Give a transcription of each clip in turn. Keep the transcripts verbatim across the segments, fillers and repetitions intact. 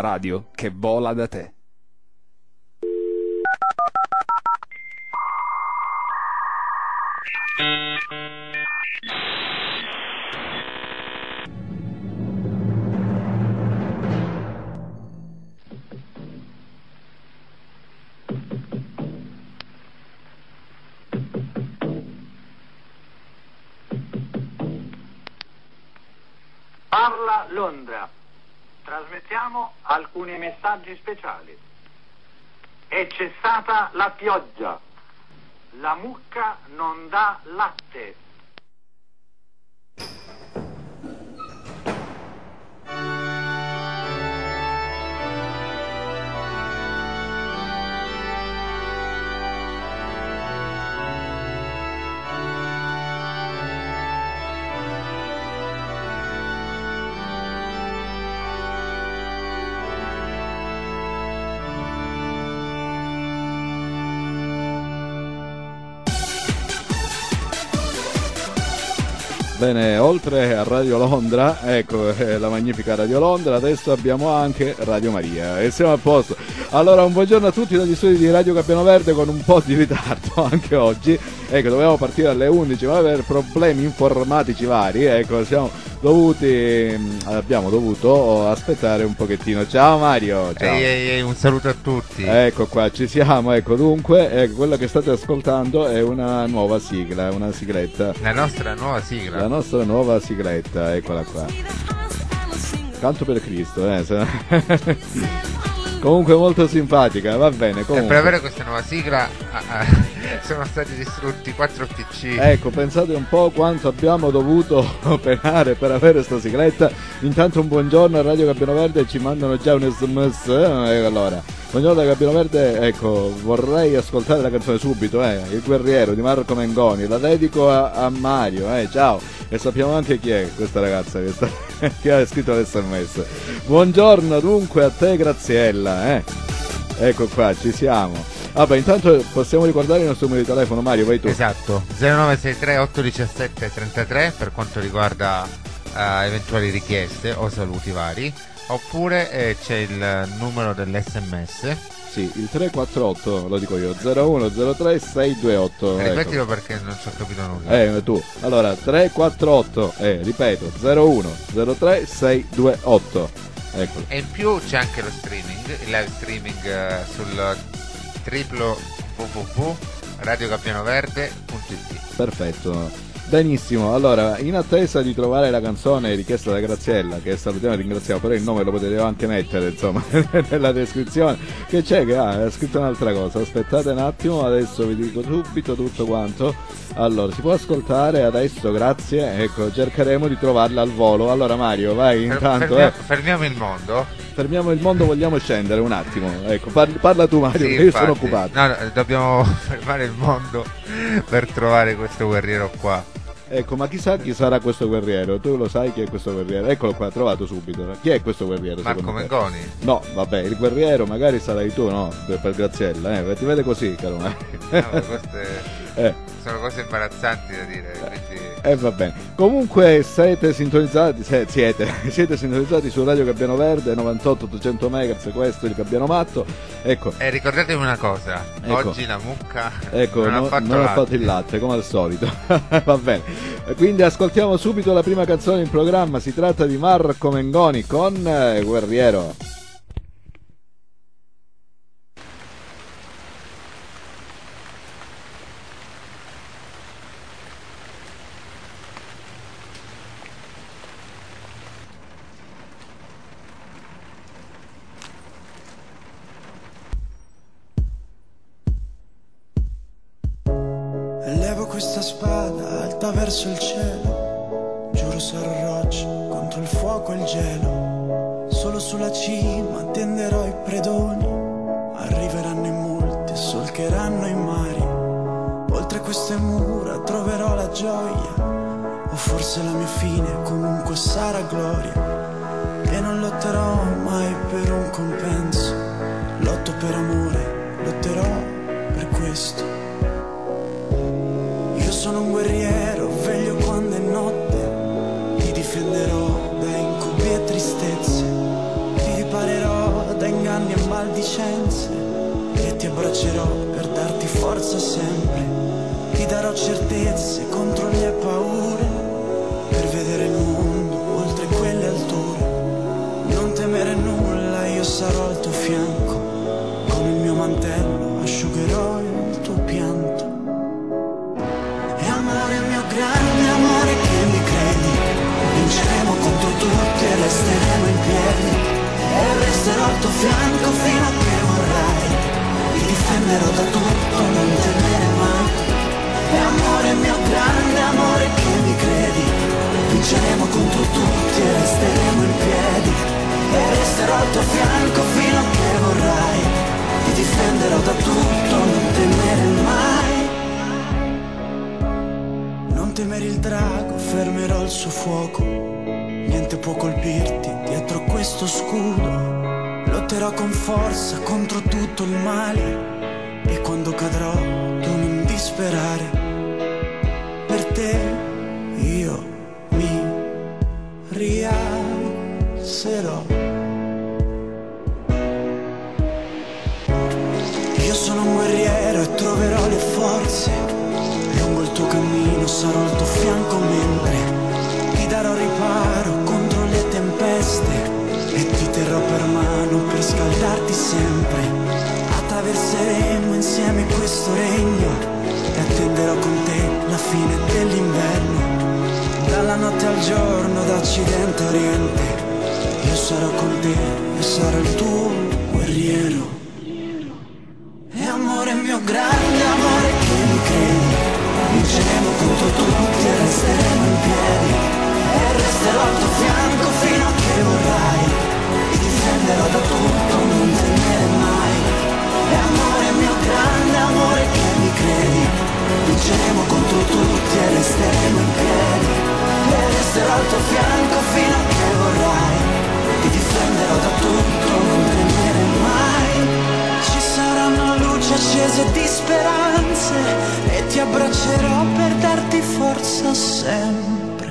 radio che vola da te. Parla Londra. Trasmettiamo alcuni messaggi speciali. È cessata la pioggia. La mucca non dà latte. Bene, oltre a Radio Londra, ecco eh, la magnifica Radio Londra, adesso abbiamo anche Radio Maria e siamo a posto. Allora, un buongiorno a tutti dagli studi di Radio Gabbiano Verde con un po' di ritardo anche oggi. Ecco, dovevamo partire alle undici, ma per problemi informatici vari, ecco, siamo dovuti, abbiamo dovuto aspettare un pochettino. Ciao Mario, ciao. Ehi, ehi, ehi, un saluto a tutti. Ecco qua, ci siamo, ecco, dunque, ecco, quello che state ascoltando è una nuova sigla, una sigletta. La nostra nuova sigla. La nostra nuova sigletta, eccola qua. Canto per Cristo, eh. Se... Comunque molto simpatica, va bene. Comunque. E per avere questa nuova sigla ah, ah, sono stati distrutti quattro P C. Ecco, pensate un po' quanto abbiamo dovuto penare per avere questa sigletta. Intanto un buongiorno a Radio Gabbiano Verde, ci mandano già un sms. Eh, allora, buongiorno a Gabbiano Verde, ecco, vorrei ascoltare la canzone subito, eh, Il guerriero di Marco Mengoni. La dedico a, a Mario, eh, ciao. E sappiamo anche chi è questa ragazza che, sta, che ha scritto l'sms. Buongiorno dunque a te Graziella, eh. Ecco qua, ci siamo. Vabbè, intanto possiamo ricordare il nostro numero di telefono, Mario, vai tu. Esatto, zero nove sei tre otto uno sette tre tre per quanto riguarda uh, eventuali richieste o saluti vari. Oppure eh, c'è il numero dell'sms. Sì, il tre quattro otto, lo dico io, zero uno zero tre sei due otto. Ripetilo, ecco. Perché non ci ho capito nulla. Eh, tu. Allora, tre quattro otto, eh, ripeto, zero uno zero tre sei due otto. Ecco. E in più c'è anche lo streaming, il live streaming uh, sul triplo w w w punto radio gabbiano verde punto i t. Perfetto. Benissimo, allora in attesa di trovare la canzone richiesta da Graziella, che salutiamo e ringraziamo, però il nome lo potete anche mettere insomma nella descrizione, che c'è che ha, ha scritto un'altra cosa, aspettate un attimo, adesso vi dico subito tutto quanto. Allora, si può ascoltare adesso, grazie, ecco, cercheremo di trovarla al volo. Allora Mario, vai intanto. Fermiamo, eh. fermiamo il mondo. Fermiamo il mondo, vogliamo scendere un attimo, ecco, parli, parla tu Mario, sì, che io sono occupato. No, no, dobbiamo fermare il mondo per trovare questo guerriero qua. Ecco, ma chissà chi sarà questo guerriero, tu lo sai chi è questo guerriero? Eccolo qua, trovato subito. Chi è questo guerriero? Marco Mengoni? No, vabbè, il guerriero magari sarai tu, no? Per, per Graziella, eh? Ti vede così, caro Mario. No, queste eh. sono cose imbarazzanti da dire, quindi... Eh, va bene. Comunque siete sintonizzati, se, siete, siete sintonizzati su Radio Gabbiano Verde, novantotto ottocento megahertz, questo è il Gabbiano Matto. Ecco. E ricordatevi una cosa, ecco. Oggi la mucca ecco, non, no, ha, fatto non ha fatto il latte, come al solito. Va bene. Quindi ascoltiamo subito la prima canzone in programma, si tratta di Marco Mengoni con eh, Guerriero. Levo questa spada alta verso il cielo, giuro sarò roccia contro il fuoco e il gelo. Solo sulla cima tenderò i predoni, arriveranno in molti e solcheranno i mari. Oltre queste mura troverò la gioia, o forse la mia fine comunque sarà gloria. E non lotterò mai per un compenso, lotto per amore, lotterò per questo. Sono un guerriero, veglio quando è notte, ti difenderò da incubi e tristezze, ti riparerò maledicenze e ti abbraccerò per darti forza sempre. Ti darò certezze contro le paure per vedere il mondo oltre quelle alture. Non temere nulla, io sarò al tuo fianco, con il mio mantello asciugherò il tuo pianto. E amore mio grande amore che mi credi, vinceremo contro tutti e resteremo in piedi. E resterò al tuo fianco fino a che vorrai, ti difenderò da tutto, non temere mai. E amore mio grande amore che mi credi, vinceremo contro tutti e resteremo in piedi. E resterò al tuo fianco fino a che vorrai, ti difenderò da tutto, non temere mai. Non temere il drago, fermerò il suo fuoco, niente può colpirti dietro questo scudo. Lotterò con forza contro tutto il male e quando cadrò tu non disperare. Per te io mi rialzerò. Io sono un guerriero e troverò le forze, lungo il tuo cammino sarò al tuo fianco mentre ti darò riparo contro le tempeste e ti terrò per mano per scaldarti sempre. Attraverseremo insieme questo regno e attenderò con te la fine dell'inverno. Dalla notte al giorno, da occidente a oriente, io sarò con te e sarò il tuo guerriero. E amore mio grande amore che mi credi, vinceremo contro tutti e resteremo in piedi. E resterò al tuo fianco fino a che vorrai, ti difenderò da tutto, non temere mai. E amore mio grande amore che mi credi, vinceremo contro tutti e resteremo in piedi. E resterò al tuo fianco fino a che vorrai, ti difenderò da tutto, non temere mai. Ci saranno luci accese di speranze e ti abbraccerò per darti forza sempre.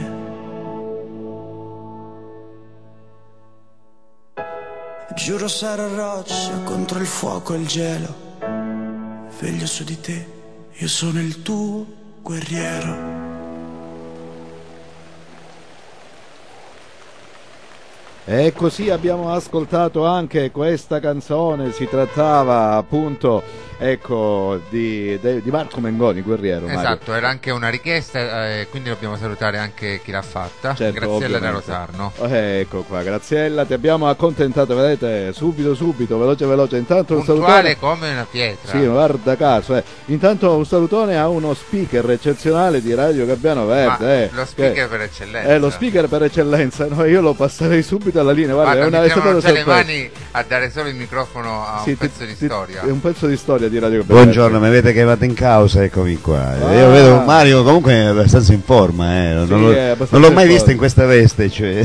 Giuro sarò roccia contro il fuoco e il gelo, veglio su di te, io sono il tuo guerriero. E così abbiamo ascoltato anche questa canzone, si trattava appunto ecco di, di Marco Mengoni, Guerriero. Esatto, Mario. era anche una richiesta, eh, quindi dobbiamo salutare anche chi l'ha fatta. Certo, Graziella da ovviamente. Rosarno. Ecco qua, Graziella, ti abbiamo accontentato, vedete, subito subito, veloce veloce. Intanto un Puntuale salutone. come una pietra. Sì, guarda caso, eh. Intanto un salutone a uno speaker eccezionale di Radio Gabbiano Verde. Ma eh, lo speaker che- per eccellenza. È lo speaker per eccellenza, no, io lo passerei subito alla linea, guarda, Guarda, è una è stata mettiamo una già le sorpresa. mani a dare solo il microfono a Sì, un ti- pezzo di ti- storia. È un pezzo di storia di Radio Gabbiano Buongiorno, Verde. mi avete chiamato in causa, eccomi qua. Ah. Io vedo Mario comunque è abbastanza in forma, eh. non, Sì, l'ho, è abbastanza non l'ho mai in visto forma. in questa veste. Cioè.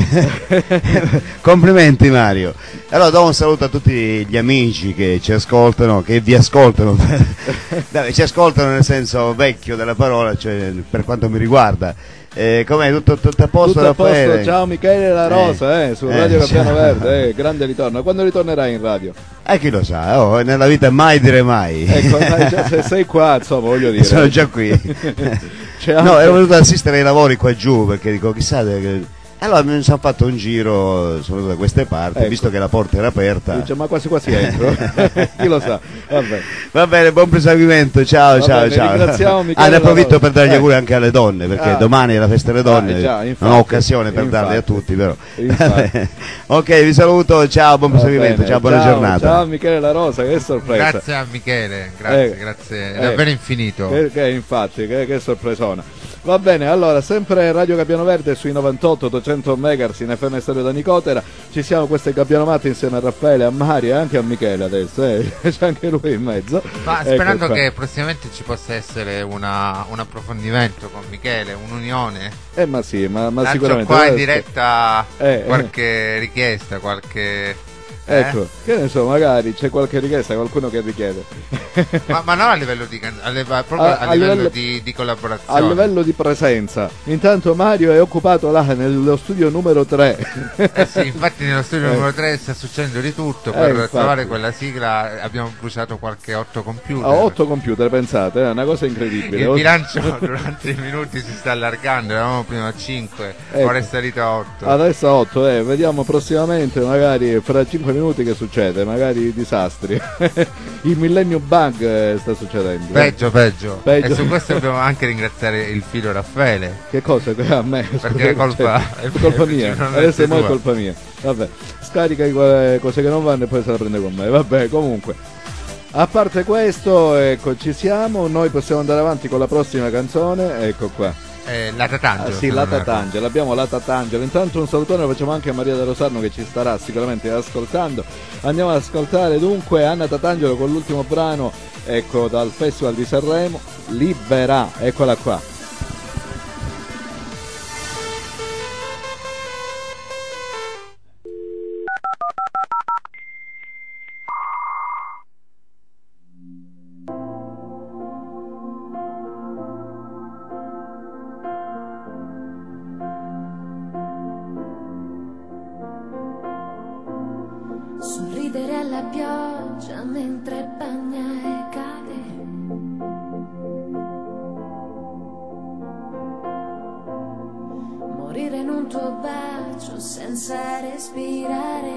Complimenti Mario. Allora do un saluto a tutti gli amici che ci ascoltano, che vi ascoltano, Dai, ci ascoltano nel senso vecchio della parola, cioè per quanto mi riguarda. Eh, com'è? Tutto, tutto a posto, Tutto a posto, Raffaele? ciao Michele La Rosa, eh, su Eh, Radio Gabbiano ciao. Verde, eh, grande ritorno. Quando ritornerai in radio? Eh, chi lo sa, oh, nella vita mai dire mai. Ecco, dai, già se sei qua, insomma, voglio dire. Sono già qui. C'è No, anche- ero venuto ad assistere ai lavori qua giù perché dico chissà che... Allora mi sono fatto un giro, sono venuto da queste parti, Ecco. visto che la porta era aperta. Dice, ma quasi quasi entro. Chi lo sa? Vabbè. Va bene, buon proseguimento, ciao Va ciao bene, ciao. ringraziamo Michele Ah, ne approfitto Lavoro. per dargli Eh. auguri anche alle donne, perché Ah. domani è la festa delle donne, Ah, eh già, infatti, non ho occasione per darli a infatti. tutti però. Infatti. Ok, vi saluto, ciao, buon Va proseguimento, bene, ciao, buona ciao, giornata. Ciao Michele La Rosa, che sorpresa. Grazie a Michele, grazie, Eh, grazie, eh, davvero infinito. Che, che infatti, che, che sorpresona. Va bene, allora, sempre Radio Gabbiano Verde sui novantotto ottocento megahertz in F M Stereo da Nicotera. Ci siamo, questo è Gabbiano Matti insieme a Raffaele, a Mario e anche a Michele adesso, eh. C'è anche lui in mezzo. Ma Ecco sperando qua. che prossimamente ci possa essere una, un approfondimento con Michele, un'unione. Eh ma sì, ma, ma Lancio sicuramente. qua in adesso- diretta Eh, eh. qualche richiesta, qualche Ecco, Eh? che ne so, magari c'è qualche richiesta, qualcuno che richiede. ma, ma non a livello di can- a live- proprio a, A- a livello, livello- di, di collaborazione. A livello di presenza. Intanto Mario è occupato là nello studio numero tre. Eh sì, infatti nello studio Eh. numero tre sta succedendo di tutto. Eh, Per infatti. trovare quella sigla abbiamo bruciato qualche otto computer. Ha otto computer, pensate, è una cosa incredibile. Il Otto- bilancio durante i minuti si sta allargando, eravamo prima a cinque, Ecco. ora è salito a otto. Adesso a otto, eh, vediamo prossimamente, magari fra cinque minuti che succede, magari disastri. Il Millennium Bug eh, sta succedendo. Peggio, peggio, Peggio. E su questo dobbiamo anche ringraziare il filo Raffaele. Che cosa? A me? Perché è colpa- Cioè, è colpa mia. non è Adesso è mo' è tua. colpa mia. Vabbè, scarica quelle cose che non vanno e poi se la prende con me. Vabbè, comunque. A parte questo, ecco, ci siamo. Noi possiamo andare avanti con la prossima canzone. Ecco qua. Eh, la Tatangelo. Ah, sì, se la non erro. Tatangelo, abbiamo la Tatangelo. Intanto un salutone lo facciamo anche a Maria da Rosarno che ci starà sicuramente ascoltando. Andiamo ad ascoltare dunque Anna Tatangelo con l'ultimo brano, ecco, dal Festival di Sanremo, Libera, eccola qua. Sorridere alla pioggia mentre bagna e cade. Morire in un tuo bacio senza respirare.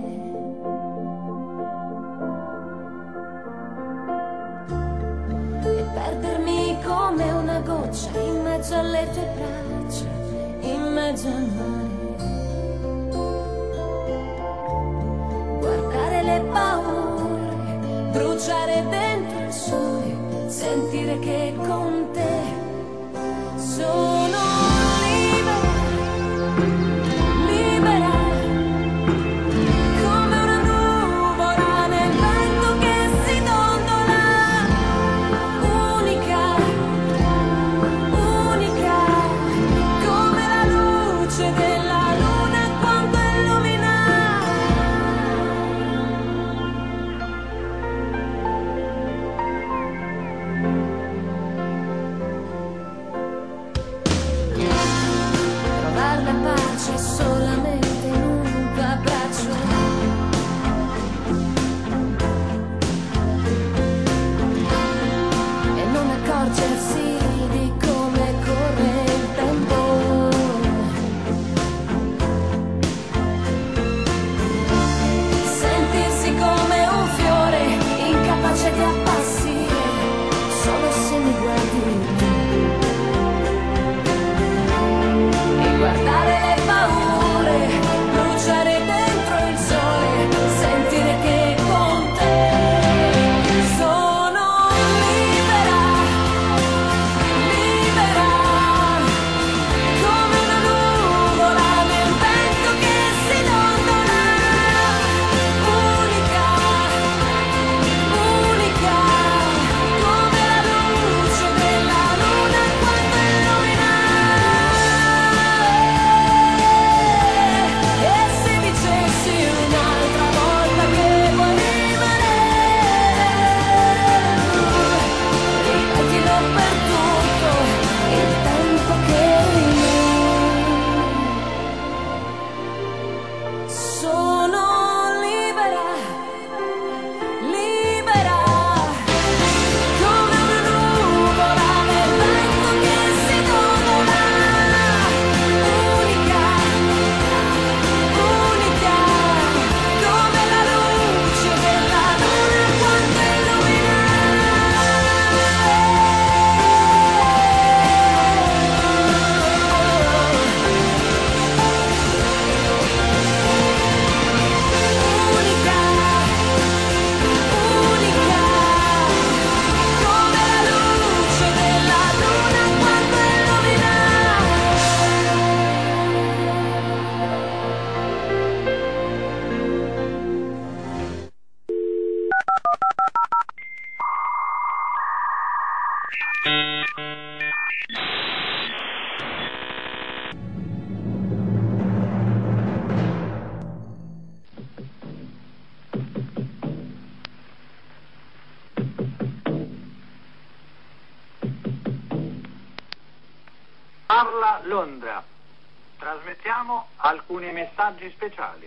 E perdermi come una goccia in mezzo alle tue braccia, in mezzo al mare. Guardare le paure, bruciare dentro il sole, sentire che con te sono libera, libera, come una nuvola nel vento che si dondola, unica, unica, come la luce della luna quando illumina. Parla Londra. Trasmettiamo alcuni messaggi speciali.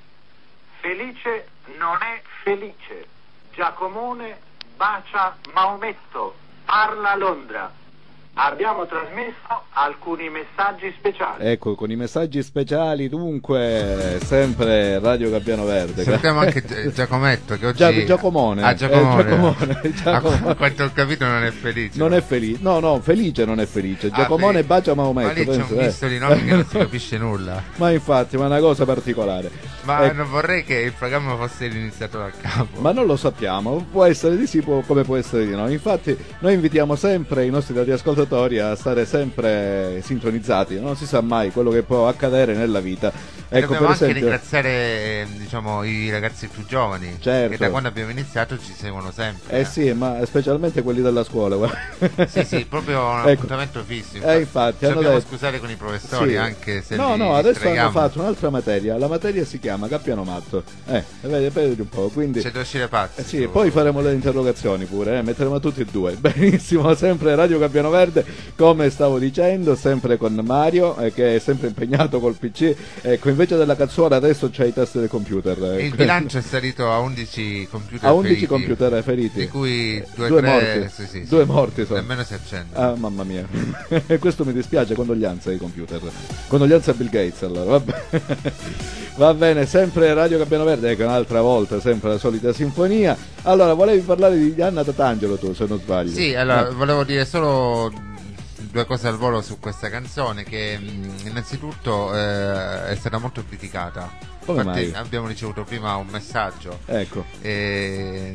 Felice non è felice. Giacomone bacia Maometto. Parla Londra. Abbiamo trasmesso alcuni messaggi speciali. Ecco, con i messaggi speciali, dunque, sempre Radio Gabbiano Verde. Salutiamo anche Giacometto che oggi... Gia- Giacomone. Ah, Giacomone. Eh, Giacomone. Giacomone. A quanto ho capito non è felice. Non è felice, no, no, felice non è felice. Giacomone ah, bacia Maometto. Ma lì c'è penso, un eh. misto di nomi che non si capisce nulla. Ma infatti, ma è una cosa particolare. Ma ecco. non vorrei che il programma fosse iniziato da capo. Ma non lo sappiamo, può essere di sì può, come può essere di no. Infatti noi invitiamo sempre i nostri radioascoltatori a stare sempre sintonizzati, non si sa mai quello che può accadere nella vita. Ecco, dobbiamo per anche esempio... ringraziare diciamo i ragazzi più giovani, certo, che da quando abbiamo iniziato ci seguono sempre. Eh sì, ma specialmente quelli della scuola. Sì, sì, proprio un ecco. appuntamento fisso. Infatti. Eh, infatti, ci hanno dobbiamo detto... scusare con i professori, sì, anche se no, li no, adesso distraiamo. hanno fatto un'altra materia. La materia si chiama Gabbiano Matto. Eh, vedi, vedi un po', quindi c'è da uscire pazzi. Eh sì, poi faremo le interrogazioni pure, eh, metteremo tutti e due. Benissimo, sempre Radio Gabbiano Verde, come stavo dicendo, sempre con Mario, eh, che è sempre impegnato col P C. Ecco, invece della cazzuola adesso c'è i tasti del computer. Eh. Il bilancio è salito a undici computer a undici feriti, computer feriti, di cui due, due tre, morti. Sì, sì, due sì. morti sono. Nemmeno si accende. Ah, mamma mia. Questo mi dispiace, condoglianze ai computer. Condoglianze a Bill Gates, allora, va bene. Va bene, sempre Radio Gabbiano Verde, ecco, un'altra volta, sempre la solita sinfonia. Allora, volevi parlare di Anna Tatangelo tu, se non sbaglio. Sì, allora, eh. volevo dire solo due cose al volo su questa canzone, che mh, innanzitutto eh, è stata molto criticata. Come Infatti mai? abbiamo ricevuto prima un messaggio. Ecco. E,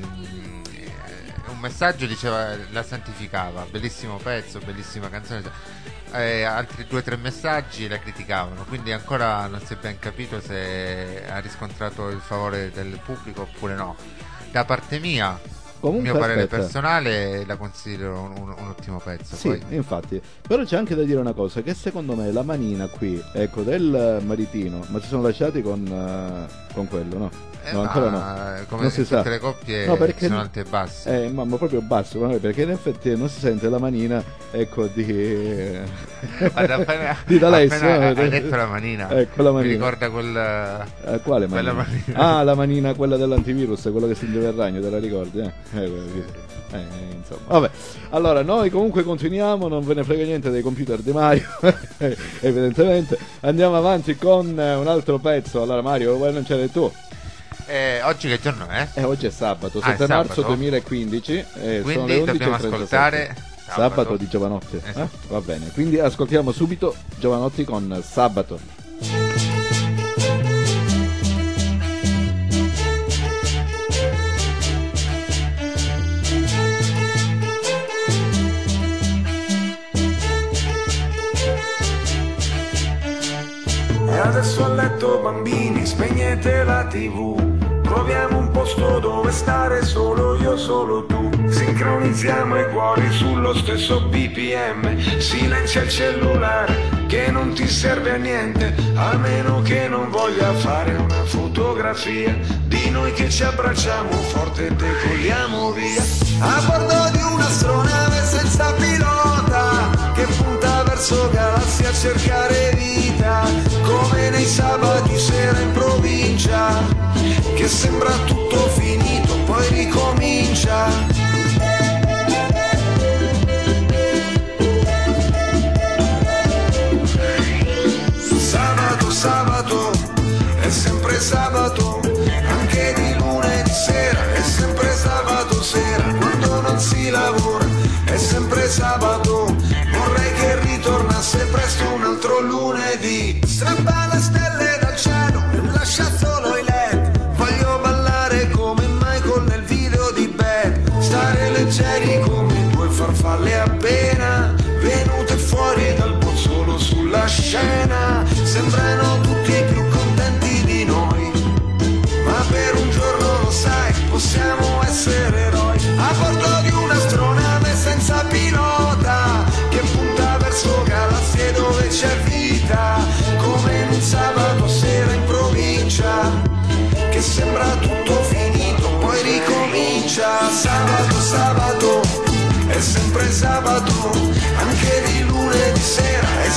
un messaggio diceva, la santificava, bellissimo pezzo, bellissima canzone, e altri due o tre messaggi la criticavano, quindi ancora non si è ben capito se ha riscontrato il favore del pubblico oppure no. Da parte mia, Comunque, il mio parere aspetta. personale, la considero un, un, un ottimo pezzo. Sì, poi. infatti, però c'è anche da dire una cosa, che secondo me la manina qui, ecco, del maritino, ma si sono lasciati con, uh, con quello, no? Eh, No, ma ancora no. come Non si in tutte sa. le coppie No, perché sono no- alte e basse. Eh, ma, ma proprio basso, ma perché in effetti non si sente la manina, ecco, di Guarda, appena, di D'Alessio. appena no? hai detto la manina, Ecco la mi manina. ricorda quel Eh, quale quella manina? manina. Ah, la manina, quella dell'antivirus, quella che stringeva il ragno, te la ricordi? Eh? Eh, quella- eh, insomma. Vabbè, allora noi comunque continuiamo, non ve ne frega niente dei computer di Mario, evidentemente. Andiamo avanti con eh, un altro pezzo. Allora Mario, vuoi annunciare tu? Eh, oggi che giorno è? Eh, oggi è sabato, Ah, è sette marzo sabato? duemilaquindici, eh, sono le Quindi undici e dobbiamo trentasette. ascoltare Sabato, Sabato di Giovanotti. Eh? Esatto. Va bene, quindi ascoltiamo subito Giovanotti con Sabato. E adesso a letto bambini, spegnete la tivù. Troviamo un posto dove stare solo io, solo tu. Sincronizziamo i cuori sullo stesso B P M. Silenzia il cellulare che non ti serve a niente, a meno che non voglia fare una fotografia di noi che ci abbracciamo forte e decolliamo via. A bordo di un'astronave senza pilota che punta verso galassie a cercare vita, come nei sabati sera in provincia, che sembra tutto finito, poi ricomincia. Sabato, sabato, è sempre sabato, anche di lunedì sera, è sempre sabato sera, quando non si lavora, è sempre sabato, vorrei che ritornasse presto un altro lunedì. Strappa le stelle dal cielo e lascia solo i led, voglio ballare come Michael nel video di Bad, stare leggeri come due farfalle appena venute fuori dal bozzolo sulla scena, sembrano tutti più contenti di noi, ma per un giorno lo sai, possiamo essere eroi, a bordo di un'astronave senza pilota, che punta verso galassie dove c'è vita, come in un sabato sera in provincia, che sembra tutto finito, poi ricomincia. Sabato, sabato, è sempre sabato, anche di lunedì sera, è sempre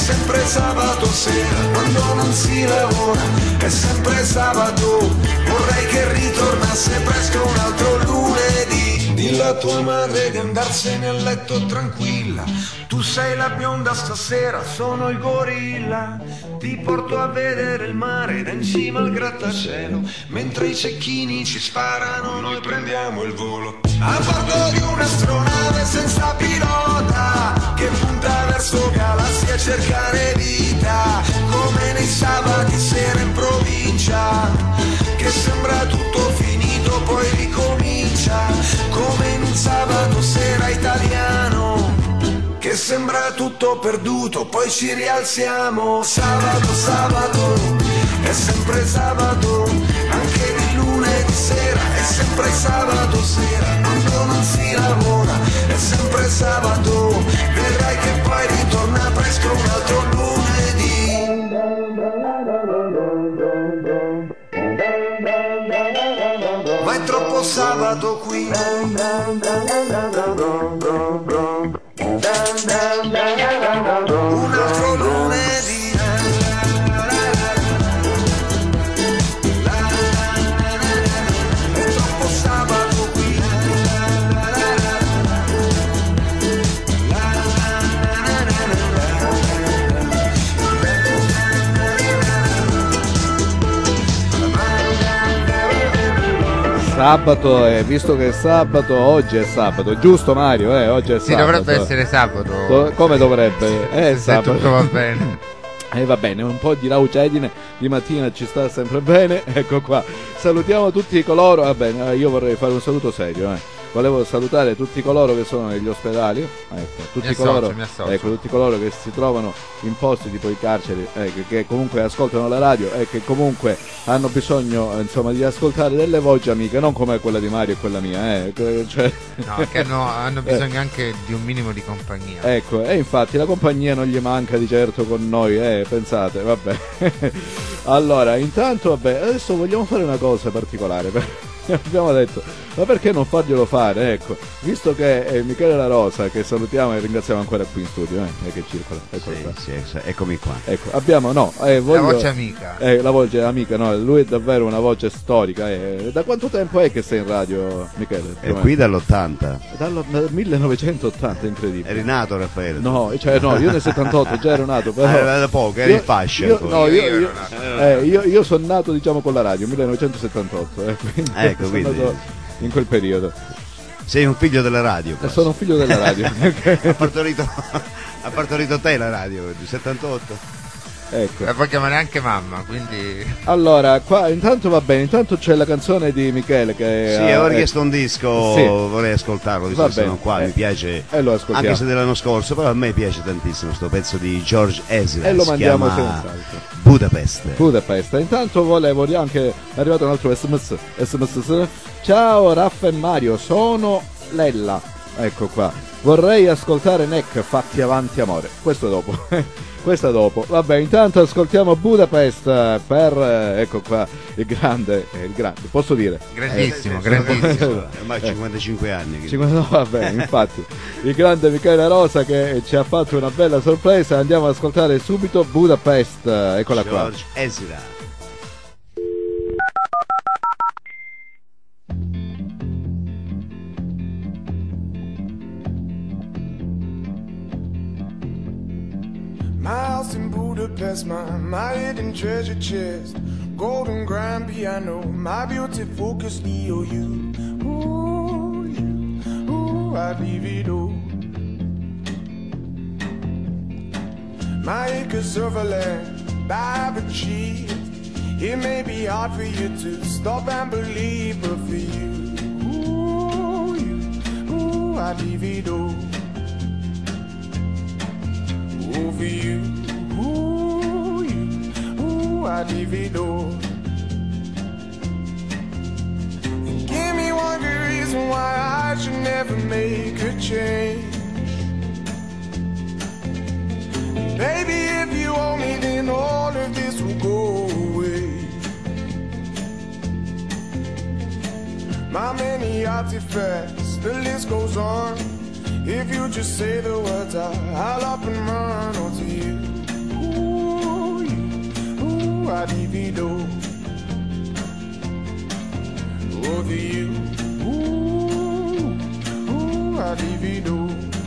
sempre sabato sera, quando non si lavora, è sempre sabato. Vorrei che ritornasse presto un altro lunedì. Dillo a tua madre di andarsene a letto tranquilla. Tu sei la bionda stasera, sono il gorilla. Ti porto a vedere il mare da in cima al grattacielo. Mentre i cecchini ci sparano, noi prendiamo il volo. A bordo di un'astronave senza pilota, che punta verso galassie a cercare vita. Come nei sabati sera in provincia, che sembra tutto finito poi ricomincia. Come in un sabato sera italiano, che sembra tutto perduto, poi ci rialziamo. Sabato, sabato, è sempre sabato, anche di lunedì sera, è sempre sabato sera, quando non si lavora, è sempre sabato, vedrai che poi ritorna presto un altro lunedì. Ma è troppo sabato qui. Un altro lunedì. È troppo sabato qui. Sabato, e visto che è sabato, oggi è sabato, giusto Mario? Eh, oggi è Sì, sabato. dovrebbe essere sabato. Do- come dovrebbe? È Se sabato. tutto va bene. E eh, va bene, un po' di raucedine di mattina ci sta sempre bene. Ecco qua. Salutiamo tutti coloro. Va bene, io vorrei fare un saluto serio, eh. Volevo salutare tutti coloro che sono negli ospedali, ecco, tutti, Mi associo, coloro, mi associo. ecco, tutti coloro che si trovano in posti tipo i carceri, eh, che, che comunque ascoltano la radio e che comunque hanno bisogno, eh, insomma, di ascoltare delle voci amiche, non come quella di Mario e quella mia, eh, che- cioè, No, che hanno, hanno bisogno anche di un minimo di compagnia. ecco, e infatti la compagnia non gli manca di certo con noi, eh, pensate, vabbè. Allora, intanto, vabbè, adesso vogliamo fare una cosa particolare, per- abbiamo detto, ma perché non farglielo fare, ecco, visto che è Michele La Rosa, che salutiamo e ringraziamo ancora qui in studio, eh, e che circola, ecco qua. Sì, sì, eccomi qua. Ecco, abbiamo, no, eh, voglio... La voce amica. Eh, la voce amica, no, lui è davvero una voce storica. Eh. Da quanto tempo è che sei in radio, Michele? E qui dall'ottanta. Dal millenovecentottanta, incredibile. Eri nato, Raffaele? No, cioè no, io nel settantotto già ero nato, però... Eh, da poco, eri Io- in fascia io, ancora. no, io, Io io, ero nato. eh, io, io sono nato, diciamo, con la radio, millenovecentosettantotto, eh, quindi Ecco, sono quindi- nato in quel periodo. Sei un figlio della radio. E sono un figlio della radio. Ha partorito, ha partorito te la radio, di settantotto. Ecco. La puoi chiamare anche mamma, quindi Allora, qua intanto va bene, intanto c'è la canzone di Michele che... Sì, ha- avevo ecco. richiesto un disco, Sì. vorrei ascoltarlo, visto Va che sono bene. qua, Eh, mi piace. e lo ascoltiamo. Anche se dell'anno scorso, però a me piace tantissimo sto pezzo di George Ezra. E lo si mandiamo chiama senz'altro. Budapest. Budapest. Intanto volevo anche è arrivato un altro sms, sms. Ciao Raffa e Mario, sono Lella, ecco qua, vorrei ascoltare Neck, fatti avanti amore, questo dopo. Questo dopo, vabbè, intanto ascoltiamo Budapest per, eh, ecco qua, il grande, eh, il grande, posso dire? grandissimo, Sì, sì, grandissimo. sono- Ormai cinquantacinque anni. che- cinquanta no, vabbè, infatti, il grande Michele Rosa che ci ha fatto una bella sorpresa, andiamo ad ascoltare subito Budapest, eccola qua. George Ezra. My house in Budapest, my, my hidden treasure chest, golden grand piano, my beauty focus E O U. Ooh, you, ooh, I'd leave it all. My acres of land I've achieved. It may be hard for you to stop and believe, but for you, ooh, you, ooh, I'd leave it all. Ooh, for you, ooh, you, ooh, I'd leave it all. And give me one good reason why I should never make a change. Baby, if you owe me, then all of this will go away. My many artifacts, the list goes on. If you just say the words, I, I'll up and run. Oh, to you, I divido. Over you, ooh, ooh, I divido.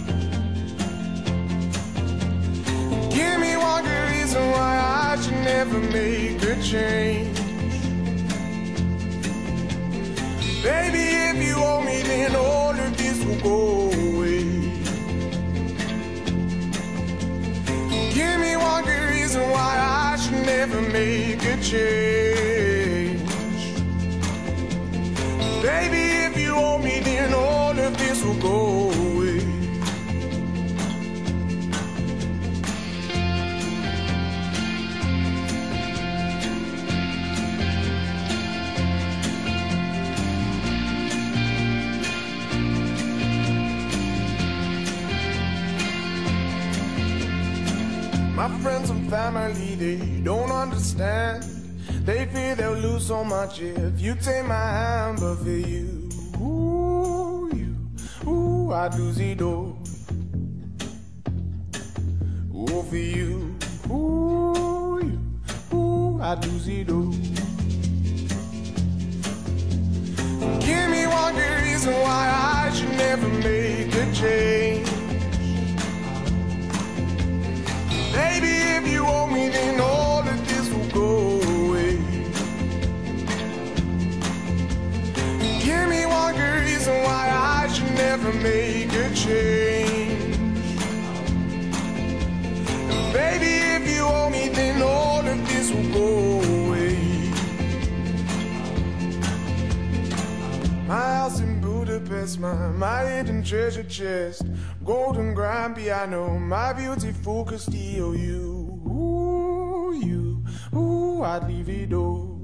Give me one good reason why I should never make a change. Baby, if you owe me, then all of this will go away. Give me one good reason why I should never make a change. Baby, if you owe me, then all of this will go away. My friends and family, they don't understand. They fear they'll lose so much if you take my hand. But for you, ooh, you, ooh, I do see do. Ooh, for you, ooh, you, ooh, I do see do. Give me one good reason why I should never make a change. Baby, if you owe me, then all of this will go away. Give me one good reason why I should never make a change. And baby, if you owe me, then all of this will go away. My house in Budapest, my, my hidden treasure chest, golden grand piano, my beautiful Castillo, you, ooh, you, ooh, I'd leave it all.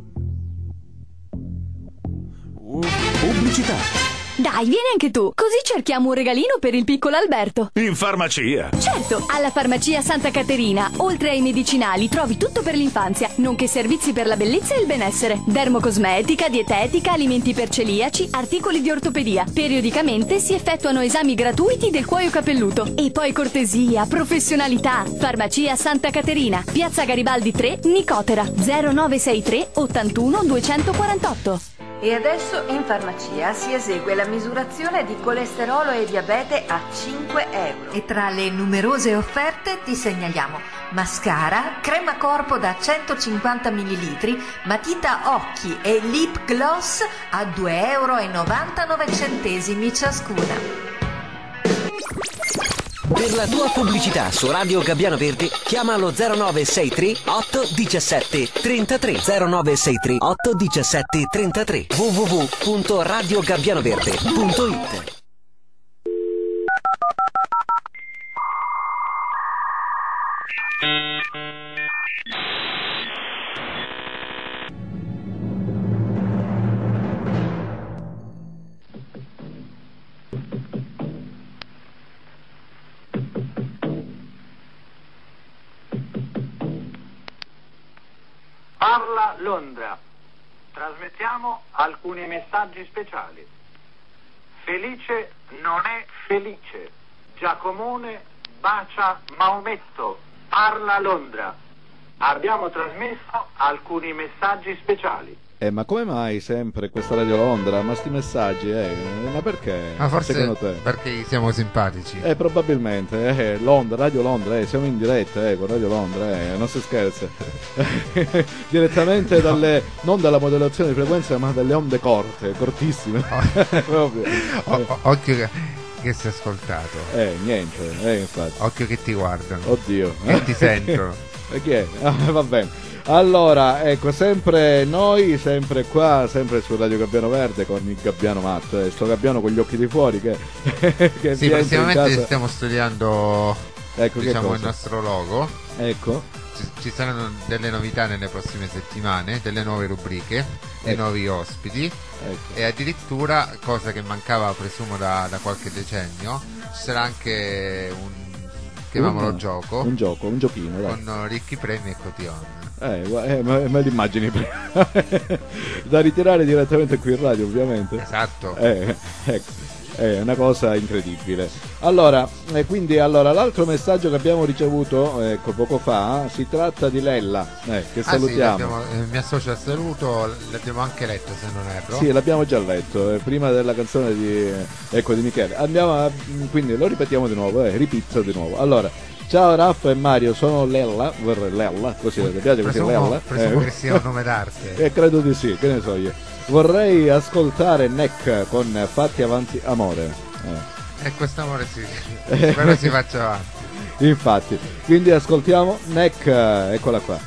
Pubblicità. Dai, vieni anche tu, così cerchiamo un regalino per il piccolo Alberto. In farmacia. Certo, alla farmacia Santa Caterina, oltre ai medicinali, trovi tutto per l'infanzia, nonché servizi per la bellezza e il benessere. Dermocosmetica, dietetica, alimenti per celiaci, articoli di ortopedia. Periodicamente si effettuano esami gratuiti del cuoio capelluto. E poi cortesia, professionalità. Farmacia Santa Caterina, Piazza Garibaldi tre, Nicotera, zero nove sei tre ottantuno duecentoquarantotto. E adesso in farmacia si esegue la misurazione di colesterolo e diabete a cinque euro. E tra le numerose offerte ti segnaliamo mascara, crema corpo da centocinquanta millilitri, matita occhi e lip gloss a due euro e novantanove centesimi ciascuna. Per la tua pubblicità su Radio Gabbiano Verde chiama allo zero nove sei tre otto uno sette tre tre zero nove sei tre otto uno sette tre tre w w w punto radio gabbiano verde punto it. Parla Londra. Trasmettiamo alcuni messaggi speciali. Felice non è felice. Giacomone bacia Maometto. Parla Londra. Abbiamo trasmesso alcuni messaggi speciali. Eh, ma come mai sempre questa Radio Londra? Ma sti messaggi, eh? Ma perché? Ma forse secondo te? Perché siamo simpatici. Eh, probabilmente, eh, Londra, Radio Londra, eh, siamo in diretta, eh, con Radio Londra, eh, non si scherza. Direttamente dalle, non dalla modulazione di frequenza, ma dalle onde corte, cortissime. Proprio. O- o- occhio che, che si è ascoltato. Eh, niente, eh, infatti. Occhio che ti guardano. Oddio. Che ti sentono. E chi è? Ah, va bene. Allora, ecco, sempre noi, sempre qua, sempre su Radio Gabbiano Verde con il Gabbiano matto, eh, sto Gabbiano con gli occhi di fuori che, che sì, prossimamente stiamo studiando, ecco, diciamo, il nostro logo. Ecco. Ci, ci saranno delle novità nelle prossime settimane, delle nuove rubriche, dei ecco. nuovi ospiti, ecco. E addirittura, cosa che mancava presumo da, da qualche decennio, ci sarà anche un, chiamiamolo un, gioco, un gioco, un giochino, dai. Con ricchi premi e cotillon. Eh, eh, me, me l'immagini prima da ritirare direttamente qui in radio, ovviamente. Esatto. Eh, ecco. è una cosa incredibile. Allora, e quindi allora, l'altro messaggio che abbiamo ricevuto ecco, poco fa si tratta di Lella, eh, che Ah, salutiamo. sì, l'abbiamo- eh, mi associo al saluto, l'abbiamo anche letto se non erro. Sì, l'abbiamo già letto, eh, prima della canzone di, ecco, di Michele. Andiamo a, quindi lo ripetiamo di nuovo, eh, ripizzo di nuovo. Allora, ciao Raffa e Mario, sono Lella, vorrei Lella, così ti piace così Presumo, Lella? presumo Eh. che sia un nome d'arte. Eh, credo di sì, che ne so io. Vorrei ascoltare Neck con Fatti Avanti Amore. Eh. E questo amore si, spero si faccia avanti. Infatti, quindi ascoltiamo Neck, eh, eccola qua.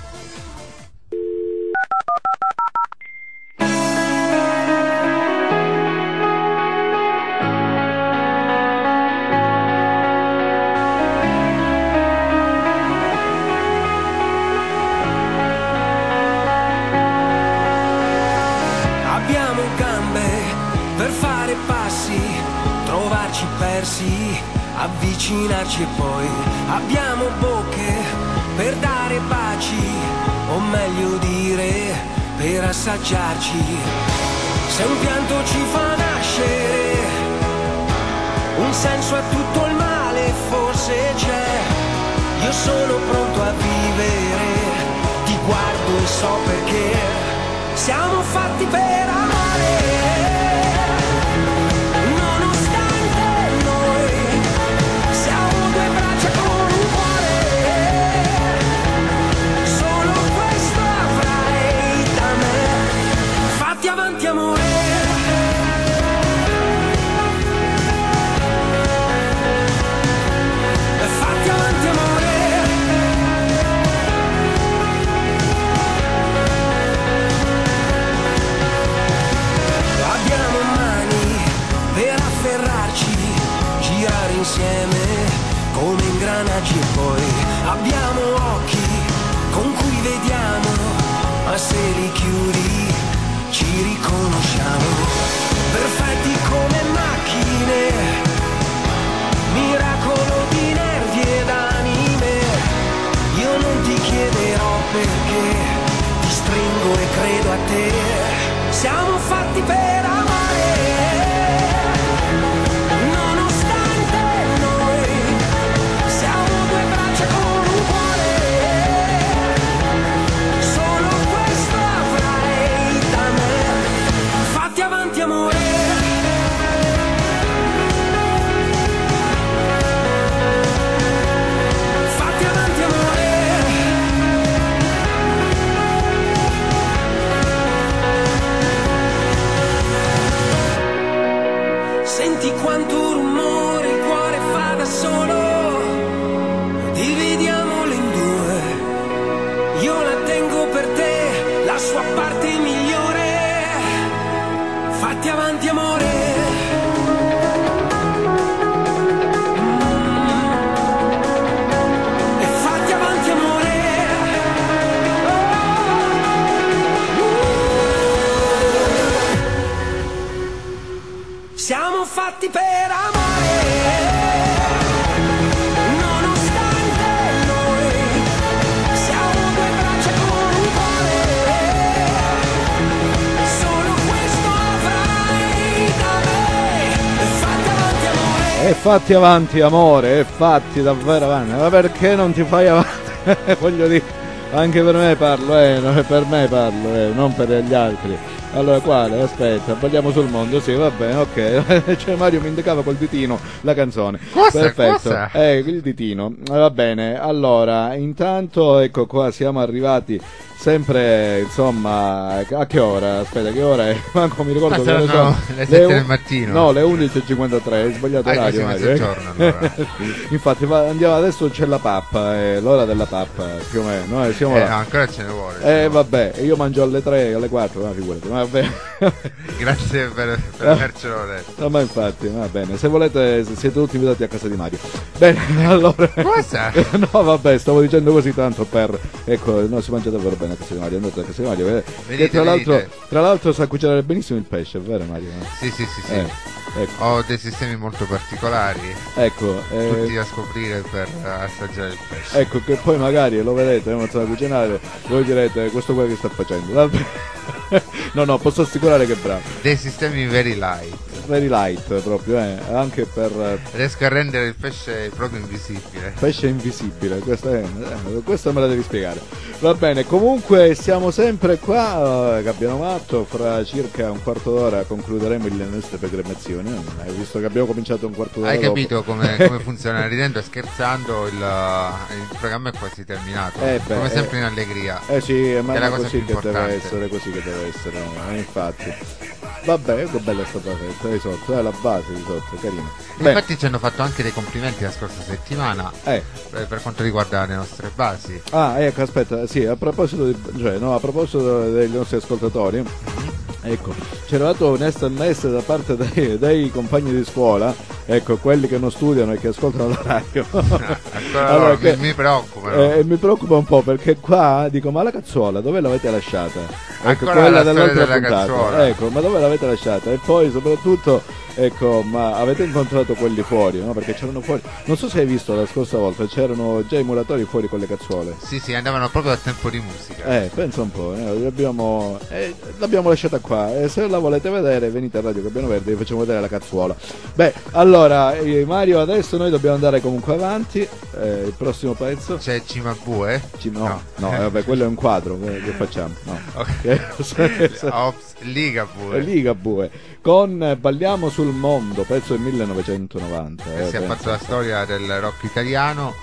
Abbiamo gambe per fare passi, trovarci persi, avvicinarci e poi abbiamo bocche per dare baci, o meglio dire per assaggiarci. Se un pianto ci fa nascere, un senso a tutto il male forse c'è. Io sono pronto a vivere, ti guardo e so perché. Siamo fatti per amare, nonostante noi siamo due braccia con un cuore. Solo questo avrai da me. Fatti avanti amore. Fatti avanti amore. Girare insieme come ingranaggi e poi abbiamo occhi con cui vediamo, ma se li chiudi ci riconosciamo. Perfetti come macchine, miracolo di nervi ed anime. Io non ti chiederò perché, ti stringo e credo a te. Siamo fatti per amare. Senti quanto rumore il cuore fa da solo, dividiamolo in due, io la tengo per te, la sua parte migliore. Fatti avanti amore. E fatti avanti amore. Siamo fatti per amare, nonostante noi siamo due braccia con un cuore. Solo questo avrai da me. E fatti avanti amore. E fatti avanti amore, e fatti davvero avanti. Ma perché non ti fai avanti? Voglio dire, anche per me parlo, eh, no, per me parlo, eh, non per gli altri. Allora quale? Aspetta, balliamo sul mondo, sì va bene, ok. Cioè Mario mi indicava col ditino la canzone. Cosa? Perfetto. Cosa? Eh, il ditino. Eh, va bene. Allora, intanto ecco qua siamo arrivati sempre, insomma, a che ora? Aspetta, che ora è? Manco mi ricordo Ah, che saranno ore sono. le sette Le del un- mattino. No, le undici e cinquantatré, hai sbagliato Ah, orario, quasi Mario. eh. mezzogiorno, allora. Infatti va- andiamo adesso, c'è la pappa, è l'ora della pappa, più o meno. Noi siamo Eh, là. no, ancora ce ne vuole. Eh vabbè, io mangio alle tre, alle quattro, ma figurati, va bene. Grazie per, per avercelo detto. No, ma infatti, va bene, se volete siete tutti invitati a casa di Mario. Bene, allora. Cosa? No, vabbè, stavo dicendo così tanto per. Ecco, no, si mangia davvero bene a casa di Mario, andate a casa di Mario. eh, Venite, che tra l'altro, venite. tra l'altro sa cucinare benissimo il pesce, è vero Mario? Sì, sì, sì, sì. Eh, ecco. Ho dei sistemi molto particolari. Ecco, eh, tutti da scoprire per assaggiare il pesce. ecco che poi magari lo vedete, non sa cucinare, voi direte questo qua che sta facendo. Vabbè. No, no, posso assicurare che è bravo. Dei sistemi very light. very light proprio, eh, anche per... Riesco a rendere il pesce proprio invisibile. Pesce invisibile, questa, è, eh, questa me la devi spiegare. Va bene, comunque siamo sempre qua, uh, Gabbiano Matto, fra circa un quarto d'ora concluderemo le nostre programmazioni, hai visto che abbiamo cominciato un quarto d'ora Hai dopo. capito come, come funziona, ridendo e scherzando il, il programma è quasi terminato, eh beh, come sempre eh, in allegria. Eh sì, ma è la è cosa così più che deve importante. essere, così che deve essere, eh, infatti. Vabbè, che bella sta basetta di sotto, è la base di sotto, carina. Infatti ci hanno fatto anche dei complimenti la scorsa settimana eh. eh, per quanto riguarda le nostre basi. Ah, ecco, aspetta, sì, a proposito di, cioè, no, a proposito dei nostri ascoltatori, mm-hmm. ecco, c'era dato un S M S da parte dei, dei compagni di scuola, ecco, quelli che non studiano e che ascoltano la radio. Ancora allora, loro, che, mi, mi preoccupa. Eh, mi preoccupa un po' perché qua dico, ma la cazzuola dove l'avete lasciata? Ecco, Ancora quella la storia dell'altra della puntata. cazzuola. Ecco, ma dove l'avete lasciata? E poi soprattutto, ecco, ma avete incontrato quelli fuori, no? Perché c'erano fuori. Non so se hai visto la scorsa volta, c'erano già i muratori fuori con le cazzuole. Sì, sì, andavano proprio a tempo di musica. Eh, pensa un po', eh, l'abbiamo, eh, l'abbiamo lasciata qua. E se la volete vedere, venite a Radio Gabbiano Verde e vi facciamo vedere la cazzuola. Beh, allora, eh, Mario, adesso noi dobbiamo andare comunque avanti. Eh, il prossimo pezzo. C'è Cimabue? Cim- no, no, no eh, vabbè, quello è un quadro. Che, che facciamo? No. Okay. Ops, Ligabue. Ligabue. Con eh, Balliamo sul mondo, pezzo del millenovecentonovanta. Eh, eh, si è fatto la storia del rock italiano.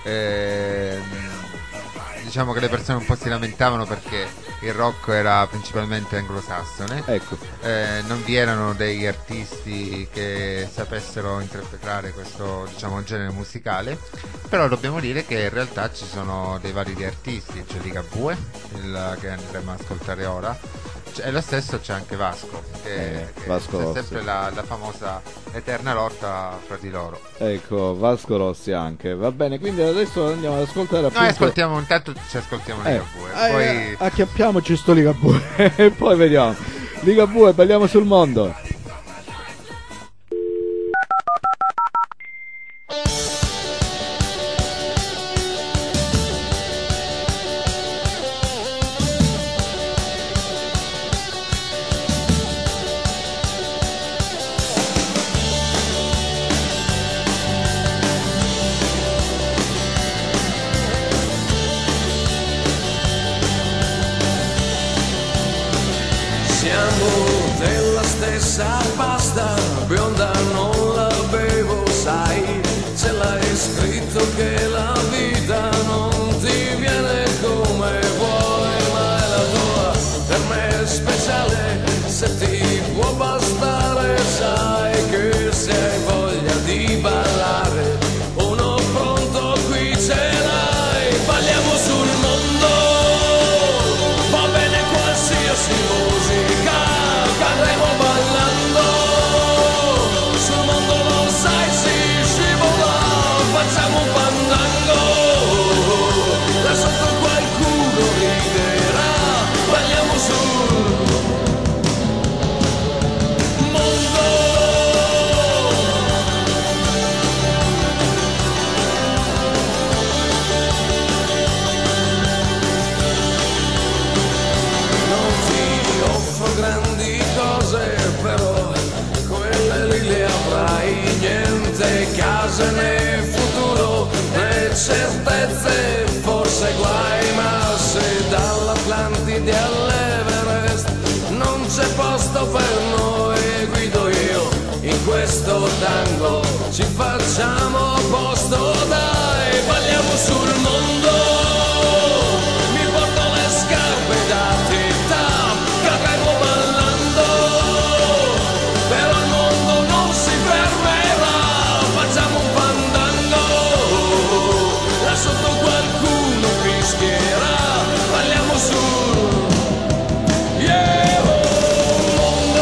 Eh, diciamo che le persone un po' si lamentavano perché il rock era principalmente anglosassone, ecco. eh, non vi erano degli artisti che sapessero interpretare questo, diciamo, genere musicale, però dobbiamo dire che in realtà ci sono dei vari artisti, c'è Ligabue, il che andremo ad ascoltare ora, e lo stesso c'è anche Vasco, che, eh, che Vasco c'è Rossi. sempre la, la famosa eterna lotta fra di loro. Ecco, Vasco Rossi anche, va bene, quindi adesso andiamo ad ascoltare appunto... Noi ascoltiamo, intanto ci ascoltiamo eh, Ligabue, eh, poi... eh, acchiappiamoci sto Ligabue e poi vediamo. Ligabue, Balliamo sul mondo. Della stessa pasta bionda non la bevo, sai, ce l'hai scritto che la vita non ti viene come vuoi, ma è la tua, per me è speciale, se ti può bastare, sai che se hai voglia di ballare, uno pronto qui ce l'hai, balliamo sul mondo, va bene qualsiasi musica. Cadremo ballando, sul mondo lo sai si scivola, facciamo un fandango, da sotto qualcuno riderà, balliamo sul mondo. Non ti offro grandi cose, però quelle lì le avrai, niente case né futuro né certezze, forse guai, ma se dall'Atlantide all'Everest non c'è posto per noi, guido io in questo tango, ci facciamo posto, dai, balliamo sul mondo, mi porto le scarpe da tita, cadremo ballando, però il mondo non si fermerà, facciamo un fandango, là sotto qualcuno fischierà, balliamo sul yeah, mondo.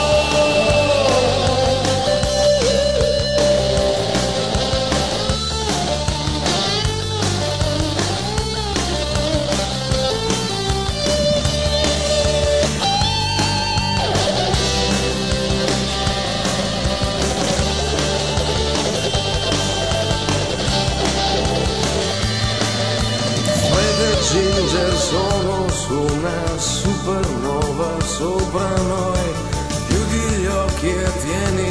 Fred e Ginger sono su una supernova sopra noi, chiudi gli occhi e tieni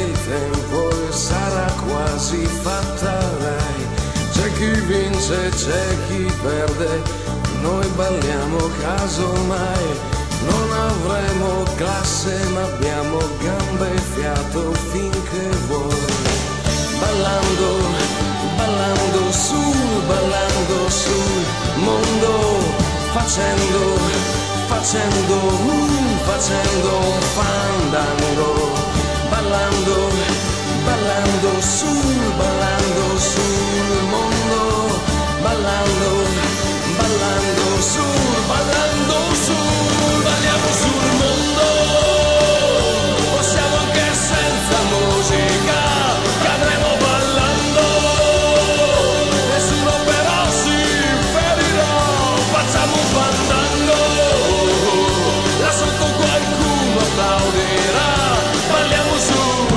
si fatta lei. C'è chi vince, c'è chi perde, noi balliamo casomai. Non avremo classe ma abbiamo gambe e fiato finché vuoi. Ballando, ballando sul, ballando sul mondo, facendo, facendo, uh, facendo un fandango. Ballando, ballando sul, ballando sul mondo, ballando, ballando sul, ballando sul, balliamo sul mondo. Possiamo anche senza musica, cadremo ballando, nessuno però si ferirà, facciamo un fandango, là sotto qualcuno applaudirà, balliamo su.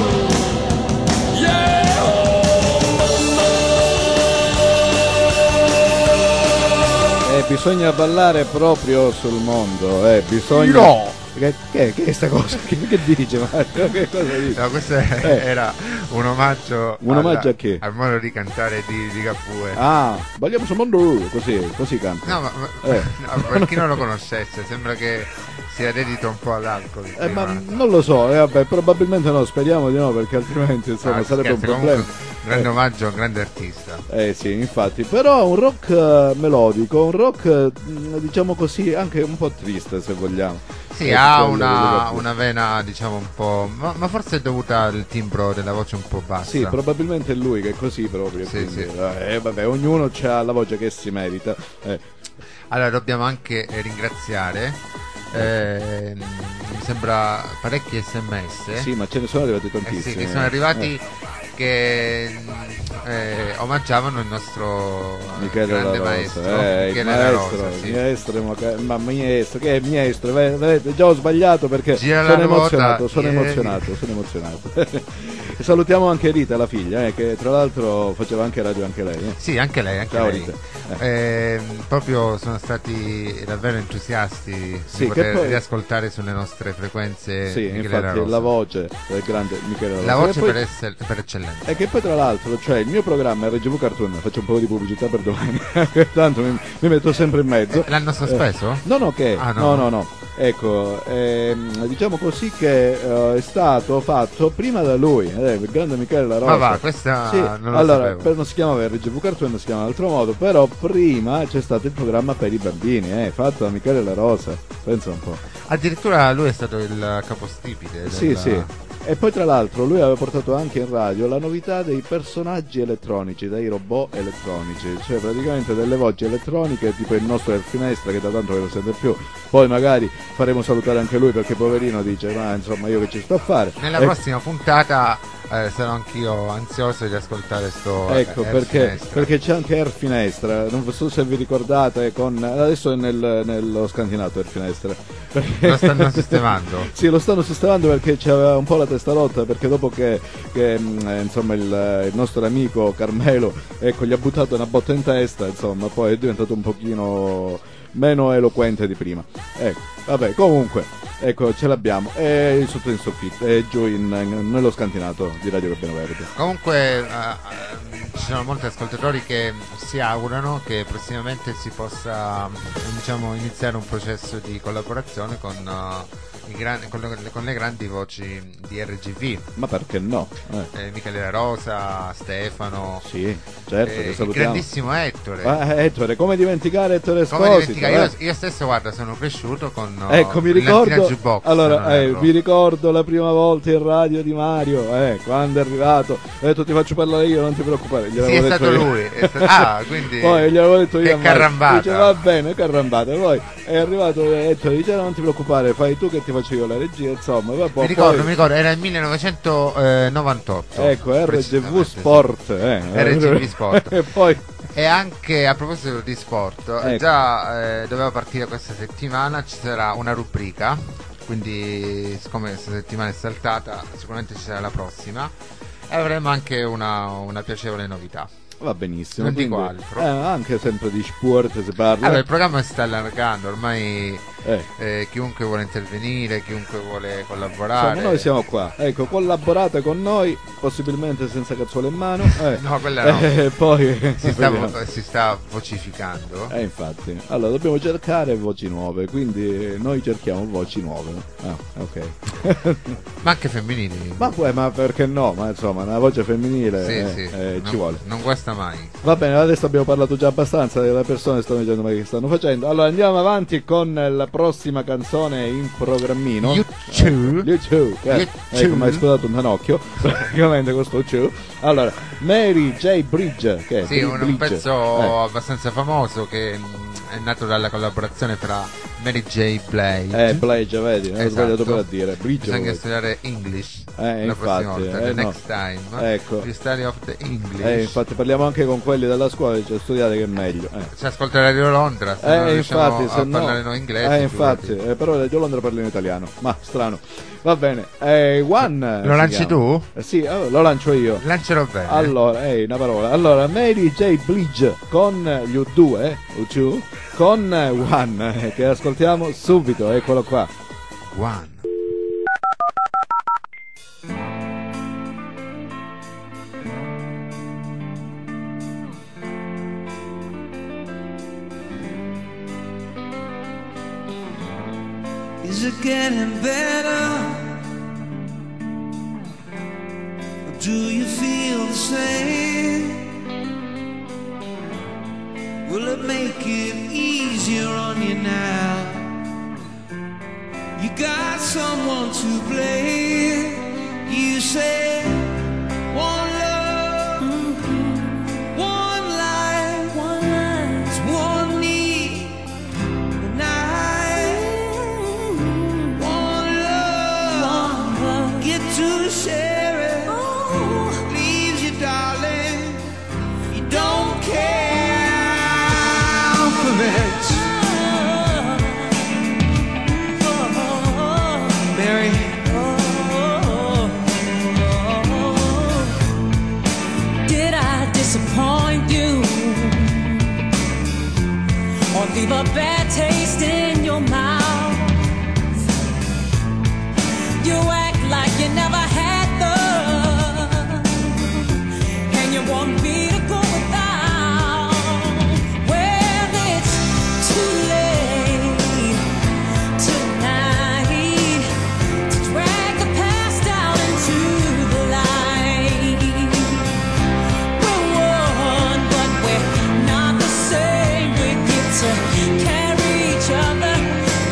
Bisogna ballare proprio sul mondo, eh, bisogna... No! Che, che, che è sta cosa? Che, che dice Mario? Che cosa dice? No, questo è- Eh. era un omaggio, Un omaggio alla- a chi? al modo di cantare di, di Cappue. Ah, balliamo sul mondo, così, così canta. No, ma, ma- Eh. no, per chi non lo conoscesse, sembra che sia dedito un po' all'alcol. Eh, ma non lo so, eh, vabbè, probabilmente no, speriamo di no, perché altrimenti insomma Ah, sarebbe un scherzo, problema. comunque, grande omaggio a un grande artista. Eh sì, infatti, però un rock eh, melodico, un rock eh, diciamo così anche un po' triste se vogliamo. Sì, Eh, ha quello una, di- una vena, diciamo, un po'. Ma, ma forse è dovuta al timbro della voce un po' bassa. Sì, probabilmente è lui che è così proprio. Sì, quindi, sì. eh, vabbè, ognuno ha la voce che si merita. Eh. Allora, dobbiamo anche eh, ringraziare. eh, mi sembra parecchi sms. Sì, ma ce ne sono arrivati Eh tantissimi. sì, che sono arrivati Eh. che eh, omaggiavano il nostro Michele La grande Rosa, maestro, eh, il Michele La maestro, Rosa, sì. maestro, ma, che- ma maestro, che è maestro, ve- vedete, già ho sbagliato perché Gira la sono ruota, emozionato, sono ieri. emozionato, sono emozionato. E salutiamo anche Rita, la figlia, eh, che tra l'altro faceva anche radio anche lei. Eh. Sì, anche lei, anche Ciao, lei. Rita. Eh, proprio sono stati davvero entusiasti Sì, di che poter poi- riascoltare sulle nostre frequenze Sì, Michele La infatti Rosa. la voce del grande Michele La Rosa. La voce E poi- per, essere- per eccellenza. E che poi tra l'altro, cioè il mio programma R G V Cartoon, faccio un po' di pubblicità per domani, tanto mi, mi metto sempre in mezzo. Eh, l'hanno sospeso? Eh, no, no, che? Ah, no, no. no, no. Ecco, ehm, diciamo così che eh, è stato fatto prima da lui, eh, il grande Michele La Rosa. Ma va, questa Sì, non lo allora, sapevo. per- non si chiamava R G V Cartoon, si chiama in altro modo, però prima c'è stato il programma per i bambini, eh, fatto da Michele La Rosa, pensa un po'. Addirittura lui è stato il capostipite. Del... Sì, sì. E poi tra l'altro lui aveva portato anche in radio la novità dei personaggi elettronici, dei robot elettronici, cioè praticamente delle voci elettroniche tipo il nostro El Finestra che da tanto che non sente più, poi magari faremo salutare anche lui perché poverino dice ma insomma io che ci sto a fare. Nella E- prossima puntata eh, sarò anch'io ansioso di ascoltare sto Ecco eh, perché, Finestra. perché c'è anche Air Finestra, non so se vi ricordate, con, adesso è nel, nello scantinato Air Finestra. Perché- Lo stanno sistemando? Sì, lo stanno sistemando perché c'aveva un po' la testa rotta, perché dopo che, che, mh, eh, insomma il, il nostro amico Carmelo ecco, gli ha buttato una botta in testa, insomma poi è diventato un pochino meno eloquente di prima. Ecco, vabbè, comunque, ecco, ce l'abbiamo. E sotto in soffitto, e giù in, in- nello scantinato di Radio Gabbiano Verde. Comunque eh, eh, ci sono molti ascoltatori che si augurano che prossimamente si possa diciamo iniziare un processo di collaborazione con, uh, i gran- con, le, con le grandi voci di R G V. Ma perché no? Eh. Eh, Michele La Rosa, Stefano, Sì, certo, eh, lo il salutiamo. grandissimo Ettore. Ah, Ettore, come dimenticare Ettore Come Esposito? dimenticare? eh? Io, io stesso guarda sono cresciuto con uh, Ecco, mi Brillantina ricordo, Jukebox, se allora, non eh, erro. mi ricordo la prima volta in radio di Mario, eh, quando è arrivato, ho detto ti faccio parlare io, non ti preoccupare. Gli Sì, avevo è detto stato io. lui, è stato- ah, quindi- Poi gli avevo detto io che a Mario. carrambata. Dice va bene, carrambata. Poi è arrivato e dice non ti preoccupare, fai tu che ti faccio io la regia, insomma. Vabbè, mi ricordo, poi- mi ricordo, era il millenovecentonovantotto. Ecco, R G V precisamente, Sport, eh. R G V Sport. E poi E anche a proposito di sport, Ecco. già eh, doveva partire questa settimana, ci sarà una rubrica, quindi siccome questa settimana è saltata, sicuramente ci sarà la prossima e avremo anche una, una piacevole novità. va benissimo. Non dico quindi, altro. eh, anche sempre di sport si parla. Allora, il programma si sta allargando, ormai Eh. Eh, chiunque vuole intervenire, chiunque vuole collaborare. Insomma, noi siamo qua, ecco, collaborate con noi, possibilmente senza cazzuole in mano. Eh. No, quella no. Eh, poi si, sta vo- si sta vocificando. Eh, infatti. Allora, dobbiamo cercare voci nuove, quindi noi cerchiamo voci nuove. Ah, ok. Ma anche femminili. Ma poi, ma perché no? Ma insomma, una voce femminile sì, eh, sì. Eh, non, ci vuole. Non guasta mai. Va bene, adesso abbiamo parlato già abbastanza, le persone stanno dicendo ma che stanno facendo. Allora andiamo avanti con la prossima canzone in programmino. YouTube. Eh, YouTube. Eh, ecco, mi hai scusato un tanocchio. Praticamente questo YouTube. Allora, Mary J. Blige, che è sì, un, un pezzo eh. abbastanza famoso che mh, è nato dalla collaborazione tra Mary J. Blige. Eh, Blige, vedi, non ho esatto. sbagliato per a dire. Blige, bisogna vedi. studiare English eh, la infatti, prossima volta, eh, the no. next time. Ecco. You study of the English. Eh, infatti parliamo anche con quelli della scuola, cioè studiate che è meglio. Eh. Si ascolta Radio Londra, se eh, non riusciamo infatti, a se parlare no, noi inglese. Eh, infatti, eh, però Radio Londra parla in italiano. Ma strano. Va bene. Eh, One. Lo lanci tu? Eh, sì, oh, lo lancio io. Lancialo bene. Allora, ehi, una parola. Allora, Mary J. Blige con gli U due, U due con One, eh, che ascoltiamo subito, eccolo qua. One. Is it getting better? Or do you feel the same? Will it make it easier on you now? You got someone to blame. You say one love, mm-hmm. one life, one life, it's one need, and I, mm-hmm. one love, one love, get to share it. Oh. Leaves you, darling, you don't care for much. Mary. Did I disappoint you or leave a bad taste in your mouth? You act like you never had love, and you want me to go without. Well, it's too late tonight to drag the past out into the light. We're one, but we're not the same. We get to carry each other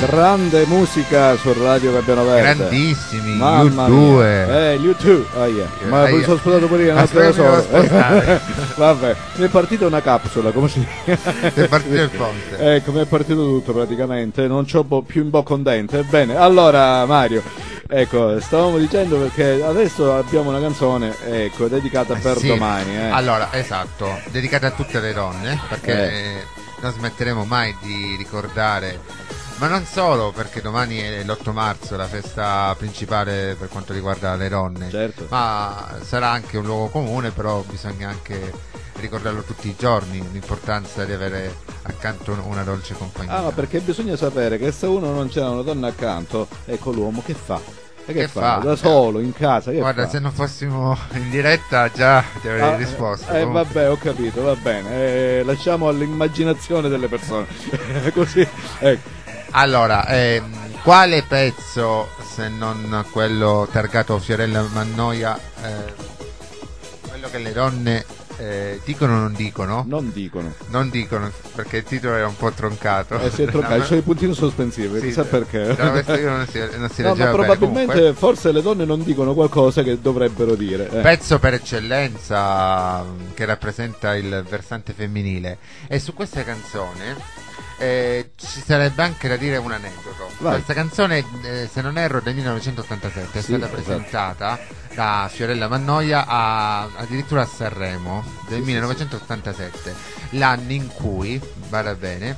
grande musica su Radio Gabbiano Verde. Grandissimi, Mamma U due. Eh, gli U due. Oh, yeah. Ma Eh, poi io- sono sputato pure io, non Aspetta, te lo mi devo so. spostare. Vabbè, mi è partita una capsula, come si È partito il ponte. Ecco, mi è partito tutto praticamente, non c'ho bo- più in bocca un dente. Bene, allora Mario, ecco, stavamo dicendo perché adesso abbiamo una canzone, ecco, dedicata per Sì. domani. Eh. Allora, esatto, dedicata a tutte le donne, perché Eh. eh, non smetteremo mai di ricordare, ma non solo perché domani è l'otto marzo, la festa principale per quanto riguarda le donne, Certo. ma sarà anche un luogo comune, però bisogna anche ricordarlo tutti i giorni, l'importanza di avere accanto una dolce compagnia. Ah, ma perché bisogna sapere che se uno non c'è una donna accanto, ecco l'uomo che fa? E che, Che fa? fa? Da solo, in casa, che Guarda, fa? se non fossimo in diretta già ti avrei Ah, risposto. Eh, Comunque- vabbè, ho capito, va bene. Eh, lasciamo all'immaginazione delle persone. Così, ecco. Allora, ehm, quale pezzo, se non quello targato Fiorella Mannoia, eh, quello che le donne eh, dicono o non dicono? Non dicono. Non dicono, perché il titolo era un po' troncato. Eh, si è troncato, c'è i puntini sospensivi, Sì, chissà perché. l'avevo messo io, non si, non si No, leggeva ma bene. probabilmente Comunque, forse le donne non dicono qualcosa che dovrebbero dire. eh. pezzo per eccellenza mh, che rappresenta il versante femminile, e su questa canzone eh, ci sarebbe anche da dire un aneddoto. Vai. Questa canzone, eh, se non erro, del millenovecentottantasette è Sì, stata esatto. presentata da Fiorella Mannoia a, addirittura a Sanremo del Sì, millenovecentottantasette, l'anno in cui, vada bene,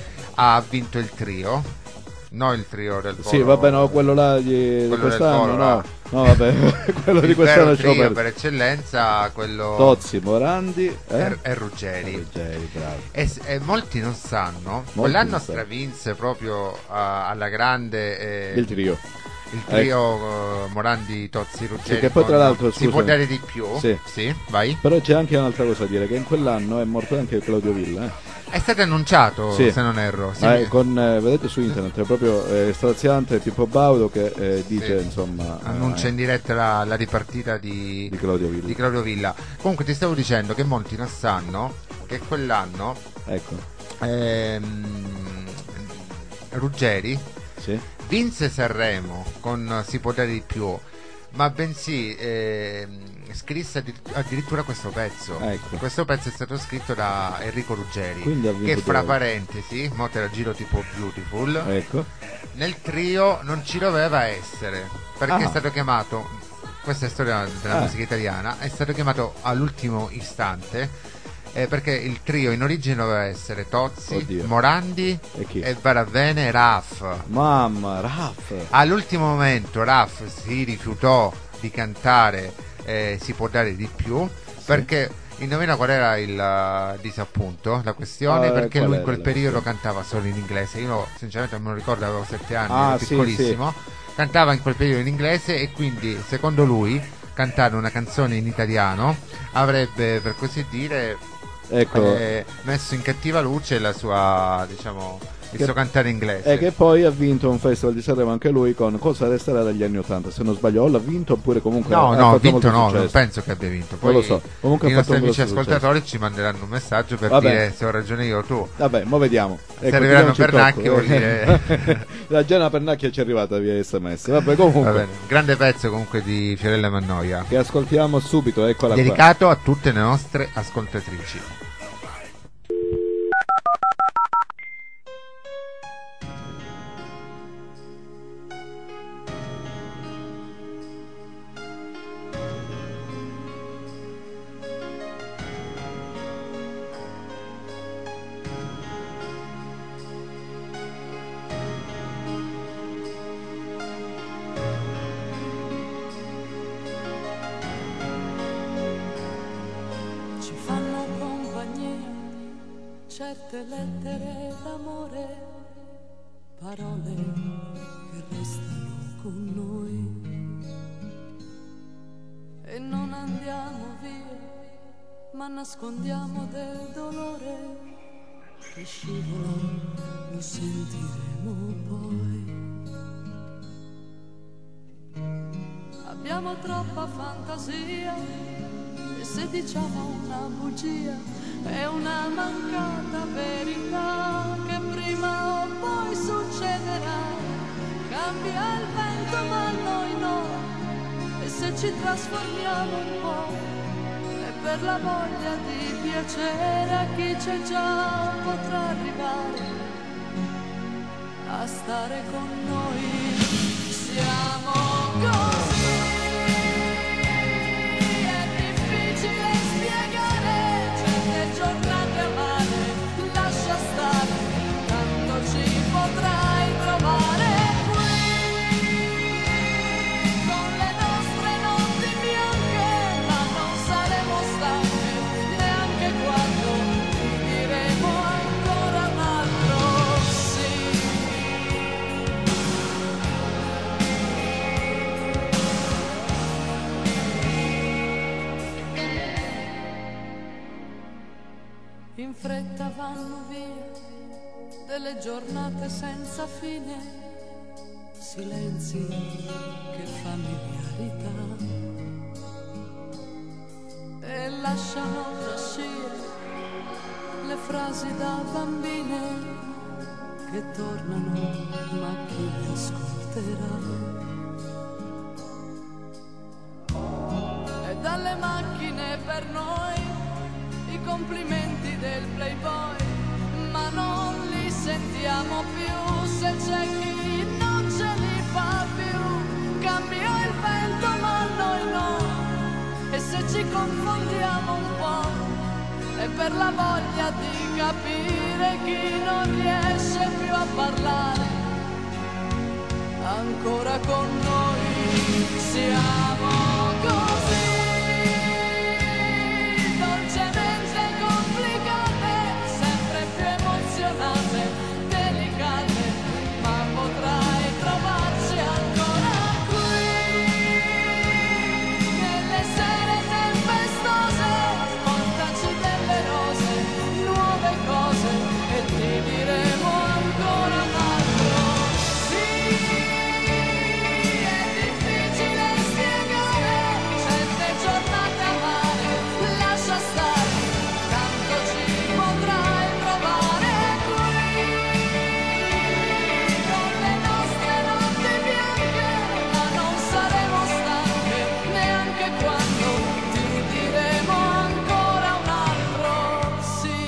ha vinto il trio, no il trio del Sì, Polo, vabbè, no, quello là di, di quello del quest'anno, Polo, no. là. No, vabbè, quello di il quest'anno vero c'ho trio per... per eccellenza, quello Tozzi, Morandi eh? e, e Ruggeri. Ruggeri, bravo. E, s- e molti non sanno, quell'anno non sanno. stravinse proprio a- alla grande eh, Il trio. il trio eh, Morandi, Tozzi, Ruggeri. Sì, che poi tra con- l'altro, si può scusami. dare di più. Sì. vai. Però c'è anche un'altra cosa da dire, che in quell'anno è morto anche Claudio Villa. Eh? È stato annunciato, Sì. se non erro. Sì. Eh, con, eh, vedete su internet, è proprio eh, straziante Pippo Baudo che eh, dice, Sì. insomma... Annuncia eh, in diretta la, la ripartita di, di Claudio Villa. di Claudio Villa. Comunque ti stavo dicendo che molti non sanno che quell'anno Ecco. ehm, Ruggeri Sì. vinse Sanremo con Si può dare di più, ma bensì ehm, scrisse addir- addirittura questo pezzo. Ecco. Questo pezzo è stato scritto da Enrico Ruggeri, Quindi ha vinto che fra due. parentesi, mo te la giro tipo Beautiful, Ecco. nel trio non ci doveva essere, perché Ah. è stato chiamato, questa è storia della Ah. musica italiana, è stato chiamato all'ultimo istante, eh, perché il trio in origine doveva essere Tozzi, Oddio. Morandi E chi? e Baravene Raff. Mamma, Raff. All'ultimo momento Raff si rifiutò di cantare eh, Si può dare di più, perché indovina qual era il uh, disappunto, la questione, Ah, perché qual lui in era quel la periodo cantava solo in inglese. Io sinceramente non me lo ricordo, avevo sette anni, Ah, ero sì, piccolissimo, cantava in quel periodo in inglese, e quindi secondo lui cantare una canzone in italiano avrebbe, per così dire, Ecco. eh, messo in cattiva luce la sua, diciamo, il Che- suo cantare inglese. E che poi ha vinto un festival di Sanremo anche lui con Cosa resterà dagli anni ottanta, se non sbaglio. O l'ha vinto oppure comunque No, ha no, ha fatto vinto molto no, non successo. penso che abbia vinto. Poi Non lo so. Comunque i ha fatto nostri un amici grosso ascoltatori ci manderanno un messaggio per Vabbè. dire se ho ragione io o tu. Vabbè, mo vediamo. Se arriveranno Pernacchi vuol dire... La Gianna Pernacchia ci è arrivata via sms. Vabbè, comunque. Va bene. Grande pezzo comunque di Fiorella Mannoia, Che ascoltiamo subito, eccola qua. dedicato a tutte le nostre ascoltatrici. Ci fanno compagnia certe lettere d'amore, parole che restano con noi e non andiamo via, ma nascondiamo del dolore che scivola, lo sentiremo poi. Abbiamo troppa fantasia e se diciamo una bugia è una mancata verità che prima o poi succederà. Cambia il vento ma noi no, e se ci trasformiamo un po' è per la voglia di piacere a chi c'è già potrà arrivare a stare con noi. Siamo così, è difficile spiegare certe giornate amare, lascia stare, tanto ci potrai trovare qui, con le nostre notti bianche, ma non saremo stanche, neanche quando ti diremo ancora un altro sì. In fretta vanno via delle giornate senza fine, silenzi che familiarità, e lasciano trascire le frasi da bambine che tornano, ma chi le ascolterà? E dalle macchine per noi i complimenti del playboy, ma non li sentiamo più se c'è chi non ce li fa più. Cambia il vento ma noi no, e se ci confondiamo un po' è per la voglia di capire chi non riesce più a parlare ancora con noi. Siamo così dolcemente complicate, sempre più emozionate, delicate, ma potrai trovarci ancora qui, nelle sere tempestose, portaci delle rose, nuove cose, e ti diremo ancora un altro sì. È difficile spiegare certe giornate amare, lascia stare, tanto ci potrai trovare qui, con le nostre notti bianche, ma non saremo stanche, neanche quando ti diremo ancora un altro sì.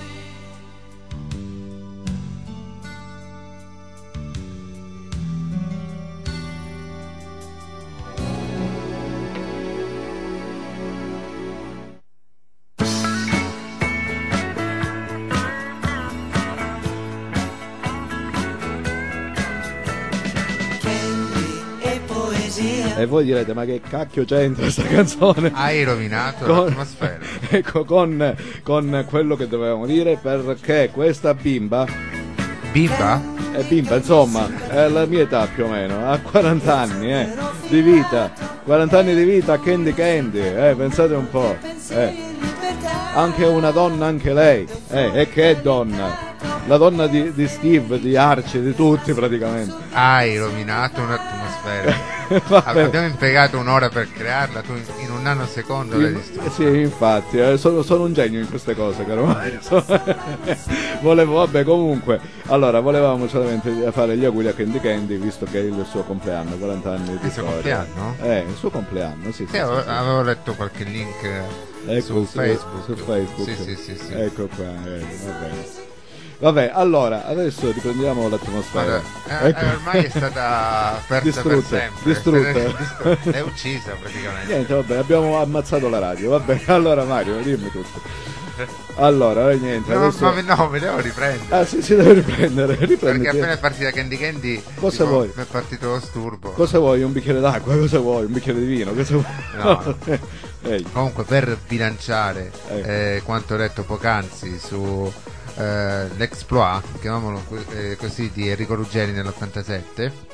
E poesia. E voi direte, ma che cacchio c'entra questa canzone? Hai rovinato Con- l'atmosfera. Ecco, con, con quello che dovevamo dire, perché questa bimba, Bimba? è bimba, insomma, è la mia età più o meno, ha quaranta anni eh, di vita, quaranta anni di vita, Candy Candy, eh, pensate un po', eh. Anche una donna, anche lei, eh, e che è donna, la donna di, di Steve, di Archie, di tutti praticamente. Hai rovinato un'atmosfera. Vabbè. Abbiamo impiegato un'ora per crearla, tu in un nanosecondo l'hai distrutta. Eh, Sì, infatti, eh, sono, sono un genio in queste cose, caro Mario. Volevo, vabbè, comunque, allora, volevamo solamente fare gli auguri a Candy Candy, visto che è il suo compleanno, quaranta anni di Il suo storia. compleanno? Eh, il suo compleanno, sì, sì. Sì, sì, avevo, sì. avevo letto qualche link Ecco, su, su- Facebook. su Facebook. Sì, sì, sì, sì. Ecco qua, eh, va bene. Vabbè, allora, adesso riprendiamo l'atmosfera. Guarda, eh, Ecco. eh, ormai è stata persa Distrutta, per sempre. distrutta. Distrutta. È uccisa praticamente. Niente, vabbè, abbiamo ammazzato la radio, va bene. Allora Mario, dimmi tutto. Allora, eh, niente, No, adesso... ma no, mi devo riprendere. Ah, sì, si deve riprendere, Perché riprenditi. appena è partita Candy Candy, Cosa tipo, vuoi? mi è partito lo sturbo. Cosa vuoi? Un bicchiere d'acqua? Cosa vuoi? Un bicchiere di vino? Cosa vuoi? No. Ehi. Comunque, per bilanciare eh, quanto detto poc'anzi su eh, l'exploit, chiamiamolo co- eh, così, di Enrico Ruggeri nell'ottantasette,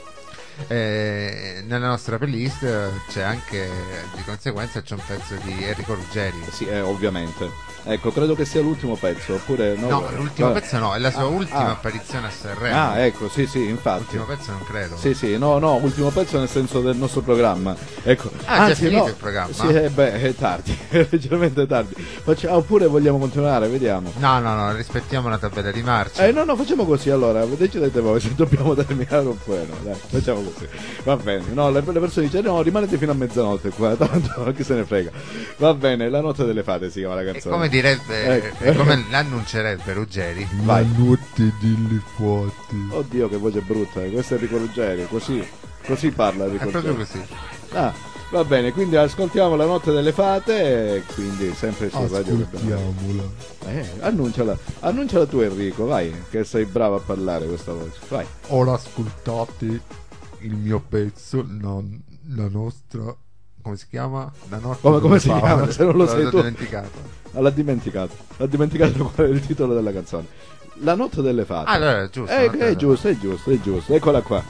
Eh, nella nostra playlist c'è anche, di conseguenza, c'è un pezzo di Enrico Ruggeri. Sì, eh, ovviamente. Ecco, credo che sia l'ultimo pezzo, oppure no? No, l'ultimo Vabbè. pezzo no, è la sua Ah, ultima ah. apparizione a Sanremo. Ah, ecco, sì, sì, infatti. L'ultimo pezzo non credo. Sì, sì, no, no, ultimo pezzo nel senso del nostro programma. Ecco. Ah, già Anzi, finito no, il programma? Sì, eh, beh, è tardi, è leggermente tardi. Faccia- oppure vogliamo continuare, vediamo. No, no, no, rispettiamo la tabella di marcia. Eh, no, no, facciamo così allora, decidete voi se dobbiamo terminare oppure no, dai, facciamo così. Va bene, no, le, le persone dicono no, rimanete fino a mezzanotte qua, tanto chi se ne frega. Va bene, La notte delle fate si chiama la E canzone. come direbbe, Ecco. e come l'annuncerebbe Ruggeri? Vai. notte delle fate. Oddio, che voce brutta, eh. Questo è Enrico Ruggeri, così, così parla Enrico È proprio Ruggeri. così. Ah, va bene, quindi ascoltiamo La notte delle fate e quindi sempre su Radio Ascoltiamola. Eh, annunciala, annunciala tu Enrico, vai, che sei bravo a parlare questa voce, vai. Ora ascoltate il mio pezzo, la, la nostra, come si chiama? La notte Come, come delle si fate. chiama? Se non lo sai L'ho tu. dimenticato. Ah, l'ha dimenticato, l'ha dimenticato qual è il titolo della canzone. La notte delle fate. Ah, allora, è giusto, Eh, notte è delle giusto, è giusto, è giusto, eccola qua.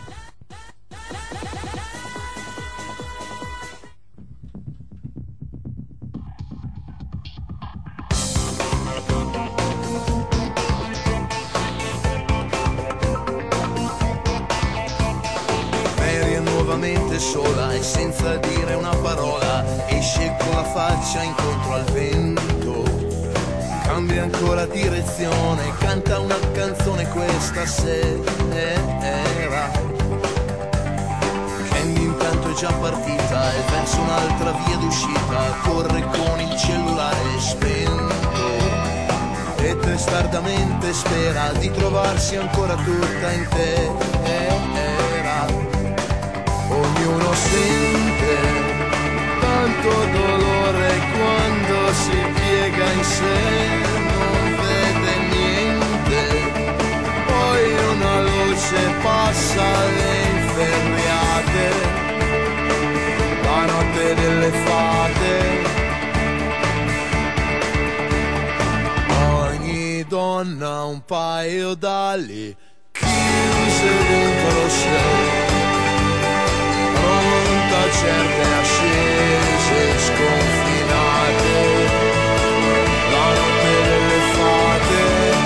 Mary è nuovamente sola e senza dire una parola esce con la faccia incontro al vento, cambia ancora direzione, canta una canzone questa sera. Candy intanto è già partita e verso un'altra via d'uscita corre con il cellulare spento e testardamente spera di trovarsi ancora tutta intera. Ognuno sente tanto dolore quando si piega in sé, non vede niente, poi una luce passa alle inferriate, la notte delle fate. Ogni donna ha un paio d'ali chiuse dentro sé, pronta a certe ascese sconfinate, la notte delle fate.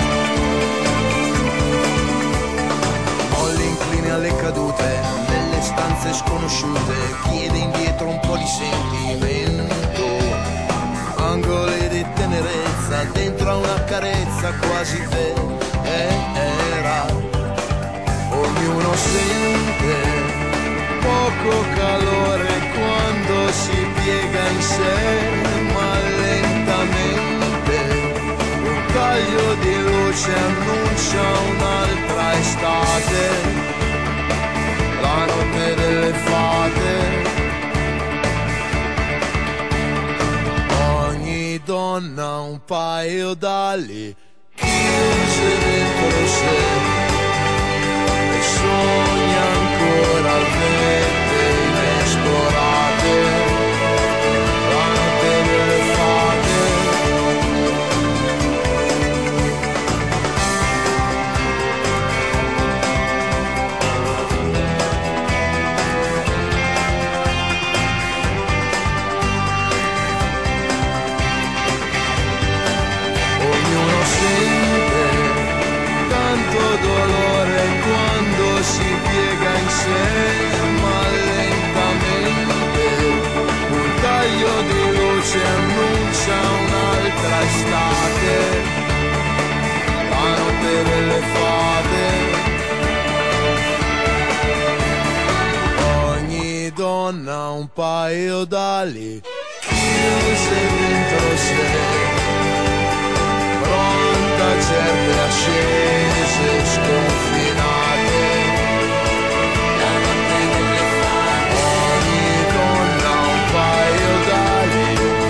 Molli incline alle cadute, nelle stanze sconosciute, chiede indietro un po' di sentimento, angoli di tenerezza, dentro a una carezza quasi vera. Ognuno sente poco calore quando si piega in sé, ma lentamente un taglio di luce annuncia un'altra estate, la notte delle fate. Ogni donna ha un paio d'ali chiuse dentro sé e sogna ancora vette inesplorate, la notte delle fate. Ognuno sente tanto dolore quando si piega in sé, ma lentamente un taglio di luce annuncia un'altra estate, la notte delle fate. Ogni donna ha un paio d'ali chiuse dentro sé, pronta a certe ascese sconfinate, la notte delle fate. Ogni donna ha un paio d'ali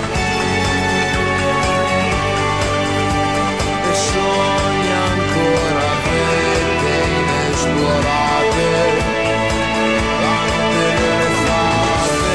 e sogna ancora vette inesplorate, la notte delle fate.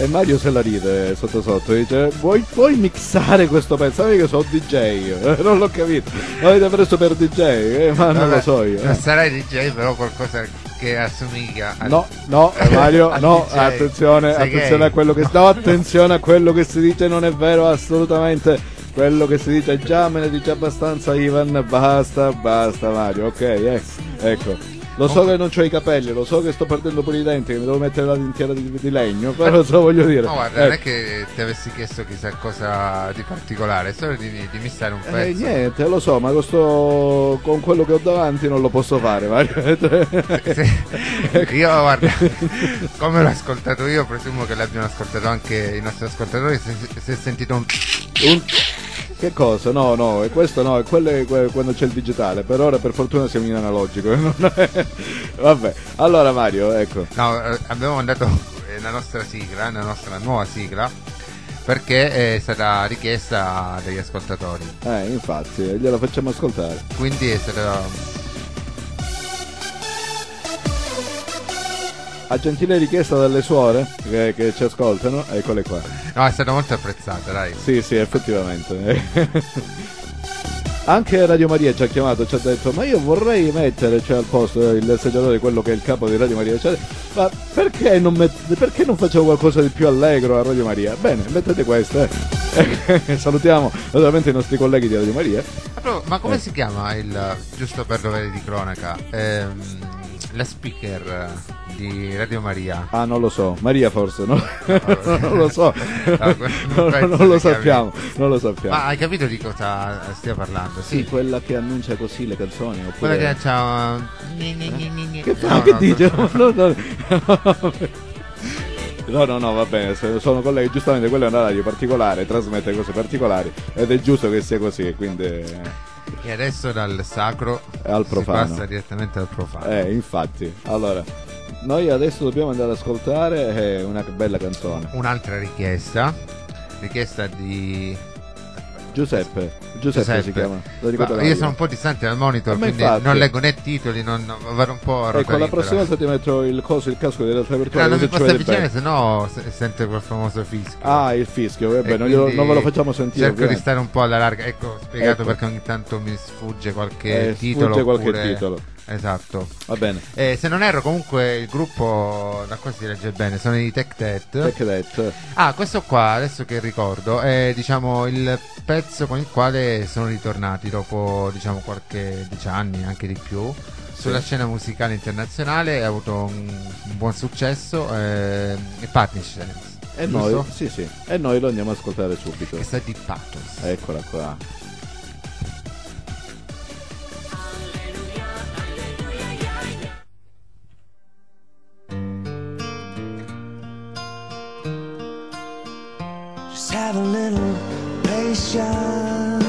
Mario se la ride sotto sotto, dice vuoi, puoi mixare questo pezzo? Sai che sono D J, eh, non l'ho capito, l'avete preso per D J, eh, ma Vabbè, non lo so io. Non Eh. sarai D J, però qualcosa che assomiglia a... No, no, eh, Mario, al no, D J. attenzione, Sei attenzione gay? a quello che no, attenzione a quello che si dice, non è vero assolutamente. Quello che si dice già me ne dice abbastanza Ivan, basta, basta Mario, ok, eh, ecco. Lo so che non c'ho i capelli, lo so che sto perdendo pure i denti, che mi devo mettere la dentiera di, di legno, però te lo voglio dire. No, guarda, ecco. non è che ti avessi chiesto chissà cosa di particolare, è solo di, di missare un Eh, pezzo. niente, lo so, ma con, sto- con quello che ho davanti non lo posso fare, Mario. Io guarda, come l'ho ascoltato io, presumo che l'abbiano ascoltato anche i nostri ascoltatori. Si, si è sentito un... Un- Che cosa? No, no, e questo no, è quello è que- quando c'è il digitale. Per ora, per fortuna, siamo in analogico. non è- Vabbè, allora Mario, ecco. No, eh, abbiamo mandato eh, la nostra sigla, la nostra nuova sigla, perché è stata richiesta dagli ascoltatori. Eh, infatti, gliela facciamo ascoltare. Quindi è stata... A gentile richiesta dalle suore che, che ci ascoltano, eccole qua. No, è stata molto apprezzata, dai. Sì, sì, effettivamente. Anche Radio Maria ci ha chiamato, ci ha detto ma io vorrei mettere, cioè, al posto il seggiatore, quello che è il capo di Radio Maria, cioè, ma perché non, met- perché non facevo qualcosa di più allegro a Radio Maria? Bene, mettete questo, eh. Salutiamo naturalmente i nostri colleghi di Radio Maria. Ma, ma come Eh. si chiama il, giusto per dovere di cronaca, ehm, la speaker di Radio Maria? Ah, non lo so, Maria forse, no? non lo so, No, non, penso non lo che sappiamo, capi. non lo sappiamo. Ma hai capito di cosa stia parlando? Sì, quella che annuncia così le canzoni, oppure... Quella che c'ha... Gni, gni, gni, gni, gni. Che fa? No, che no, dice? no. No, no. No, no, no, va bene, se- sono colleghi, giustamente quella è una radio particolare, trasmette cose particolari ed è giusto che sia così, quindi eh, E adesso dal sacro al profano. si passa direttamente al profano. Eh, infatti. Allora, noi adesso dobbiamo andare ad ascoltare eh, una bella canzone. Un'altra richiesta, richiesta di Giuseppe, Giuseppe, si chiama. Lo ricordo Ma meglio. io sono un po' distante dal monitor, Ma quindi infatti. non leggo né titoli, non, vado un po' a ruota Ecco, la libera. prossima volta ti metto il coso, il casco di realtà virtuale. No, non mi così ci posso vedi avvicinare, bene. se no se- sente quel famoso fischio. Ah, il fischio, vabbè, E non, glielo- quindi non ve lo facciamo sentire. cerco di ovviamente. stare un po' alla larga. Ecco, ho spiegato Ecco. perché ogni tanto mi sfugge qualche Eh, titolo. sfugge qualche oppure- titolo. Esatto. Va bene. Eh, se non erro, comunque il gruppo, da qua si legge bene, sono i Tech Dead. Tech Dead. Ah, questo qua, adesso che ricordo, è diciamo il pezzo con il quale sono ritornati dopo diciamo qualche dieci anni, anche di più, sulla Sì. scena musicale internazionale. Ha avuto un, un buon successo. Eh, e Patnish, E giusto? noi, sì, sì, e noi lo andiamo a ascoltare subito. Questa è di Pathos. Eccola qua. Just have a little patience.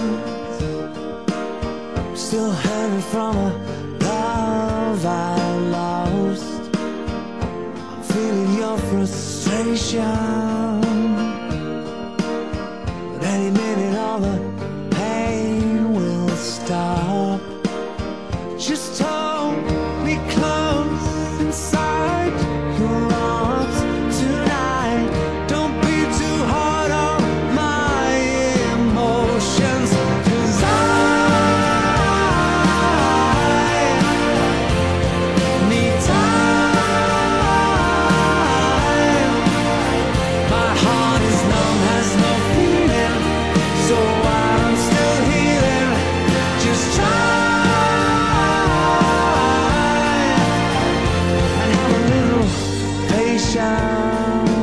Still hanging from a love I lost. I'm feeling your frustration. But any minute all the pain will stop. Just hold me close inside your arms tonight. Don't be too hard on my emotions, 'cause I need time. My heart is numb, has no feeling, so while I'm still healing, just try and have a little patience.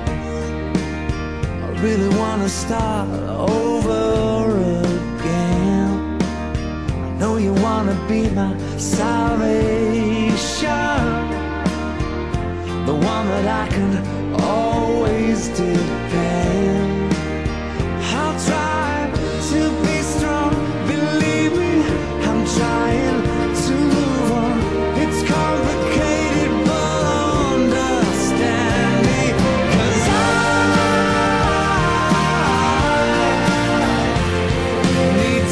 I really wanna start over again. I know you wanna be my salvation, the one that I can always depend. I'll try to be strong, believe me, I'm trying to move on. It's complicated, but understand me, 'cause I need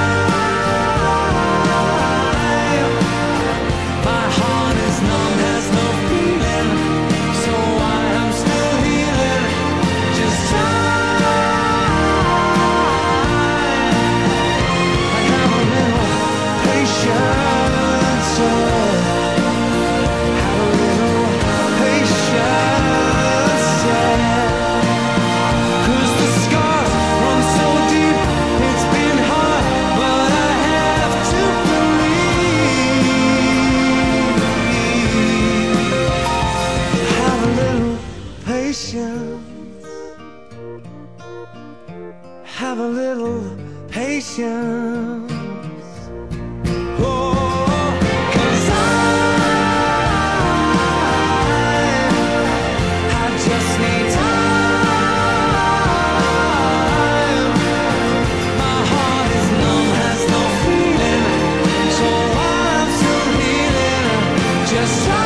time. My heart is numb, has no feeling, so while I'm still healing, Have a little patience. Oh, 'cause I, I just need time. My heart is numb, has no feeling, so I'm still healing. Just try.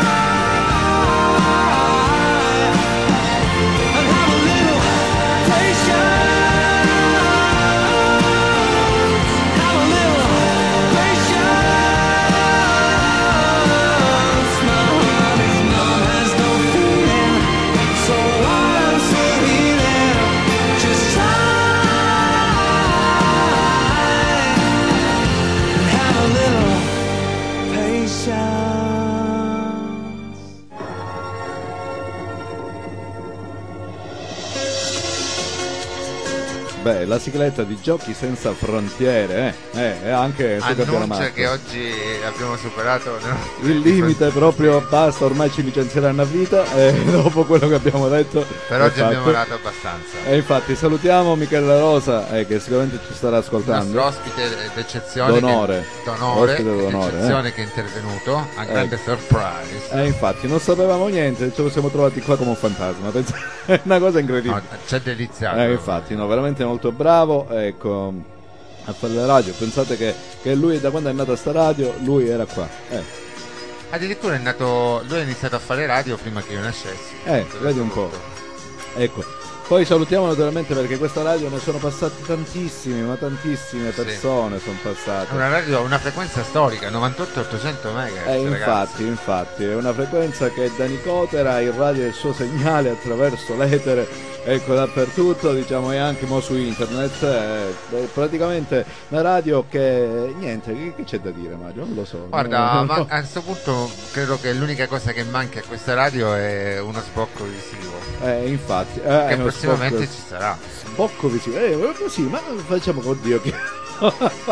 Beh, la sigletta di Giochi Senza Frontiere, eh, eh, è anche su annuncia che oggi abbiamo superato no? il limite, proprio basta, ormai ci licenzieranno a vita, eh, dopo quello che abbiamo detto. Per oggi fatto. abbiamo dato abbastanza. E infatti salutiamo Michele Rosa, eh, che sicuramente ci starà ascoltando. Il nostro ospite d'eccezione, d'onore, che, d'onore, d'onore d'eccezione eh. che è intervenuto, a grande eh. surprise. E eh, infatti non sapevamo niente, ce lo siamo trovati qua come un fantasma, è una cosa incredibile. No, ci ha deliziato. Eh, infatti, no, veramente molto bravo, ecco, a fare la radio. Pensate che, che lui, da quando è nata sta radio, lui era qua. Eh. Addirittura è nato, lui ha iniziato a fare radio prima che io nascessi. Eh, vedi un po'. Ecco. Poi salutiamo naturalmente perché questa radio ne sono passati tantissimi, ma tantissime persone sì. sono passate. Una radio, una frequenza storica, novantotto ottocento megahertz. Eh, infatti, infatti, è una frequenza che da Nicotera irradia il suo segnale attraverso l'etere, ecco, dappertutto, diciamo, e anche mo su internet. Eh, praticamente una radio che niente, che, che c'è da dire, Mario? Non lo so. Guarda, non, ma non... a questo punto credo che l'unica cosa che manca a questa radio è uno sbocco visivo. Eh, infatti, eh, che prossimamente ci sarà. Sbocco visivo, eh, sì, ma facciamo che oddio che mi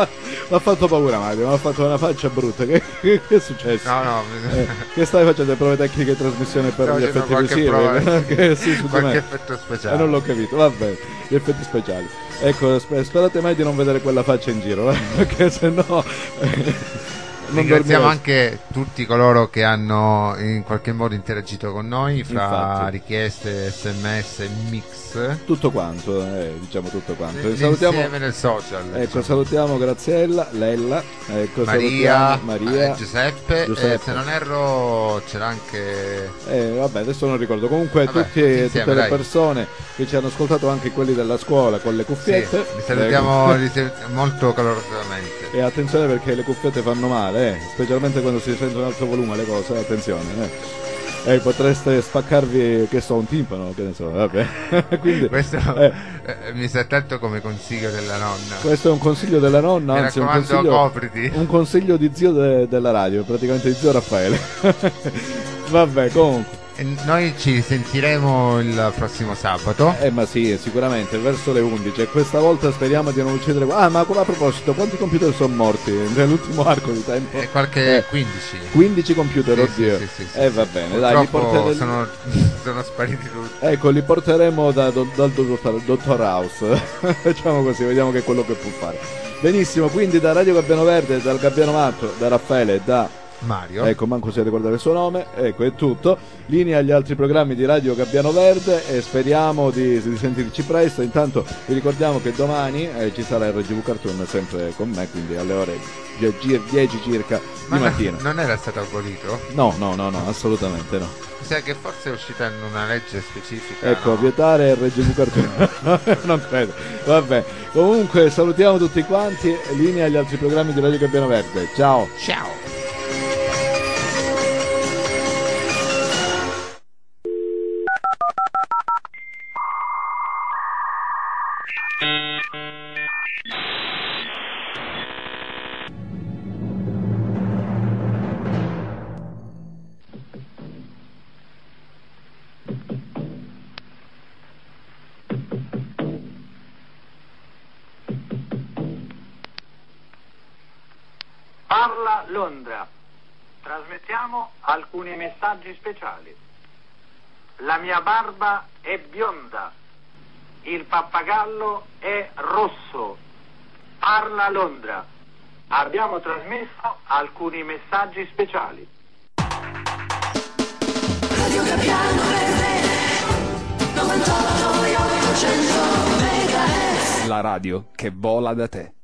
ha fatto paura Mario, mi ha fatto una faccia brutta. Che, che, che è successo? No, no, eh, che stai facendo le prove tecniche di trasmissione per no, gli effetti visivi? Prova, che, sì, su qualche me. effetto speciale. Eh, non l'ho capito, vabbè, gli effetti speciali. Ecco, sperate mai di non vedere quella faccia in giro, eh, perché sennò eh, ringraziamo anche tutti coloro che hanno in qualche modo interagito con noi fra Infatti. richieste, sms, mix, tutto quanto, eh, diciamo tutto quanto. L- salutiamo nel social. Ecco, diciamo. salutiamo Graziella, Lella, ecco, Maria, Maria eh, Giuseppe, Giuseppe. Eh, se non erro c'era anche eh, vabbè, adesso non ricordo. Comunque vabbè, tutti, insieme, tutte dai. le persone che ci hanno ascoltato, anche quelli della scuola con le cuffiette. Sì, li salutiamo ecco. molto calorosamente. E attenzione perché le cuffiette fanno male, eh, specialmente quando si sente un alto volume le cose, attenzione, eh. Eh, potreste spaccarvi, che so, un timpano, che ne so, vabbè. Quindi, questo eh, eh, mi sa tanto come consiglio della nonna. Questo è un consiglio della nonna, mi anzi un raccomando, consiglio, copriti. un consiglio di zio de, della radio, praticamente di zio Raffaele. Vabbè, comunque. Noi ci sentiremo il prossimo sabato. Eh ma sì, sicuramente, verso le undici. E questa volta speriamo di non uccidere. Ah, ma a proposito, quanti computer sono morti nell'ultimo arco di tempo? E qualche eh, quindici. quindici computer, sì, oddio. Sì, sì, sì, eh sì, va sì. bene, dai, li porteremo... sono, sono spariti tutti. Ecco, li porteremo da, do, dal dottor, dottor House. Facciamo così, vediamo che è quello che può fare. Benissimo, quindi da Radio Gabbiano Verde, dal Gabbiano Matto, da Raffaele e da Mario. Ecco, manco si ricordare il suo nome. Ecco, è tutto. Linea agli altri programmi di Radio Gabbiano Verde e speriamo di, di sentirci presto. Intanto vi ricordiamo che domani eh, ci sarà il R G V Cartoon sempre con me, quindi alle ore dieci circa Ma di mattina. Non era stato abolito? No, no, no, no, assolutamente no. Mi sa che forse è uscita in una legge specifica. Ecco, no? vietare il R G V Cartoon. Non credo. Vabbè. Comunque salutiamo tutti quanti. Linea agli altri programmi di Radio Gabbiano Verde. Ciao. Ciao. Parla Londra. Trasmettiamo alcuni messaggi speciali. La mia barba è bionda. Il pappagallo è rosso. Parla Londra. Abbiamo trasmesso alcuni messaggi speciali. Radio Gabbiano Verde novantotto virgola ottocento megahertz. La radio che vola da te.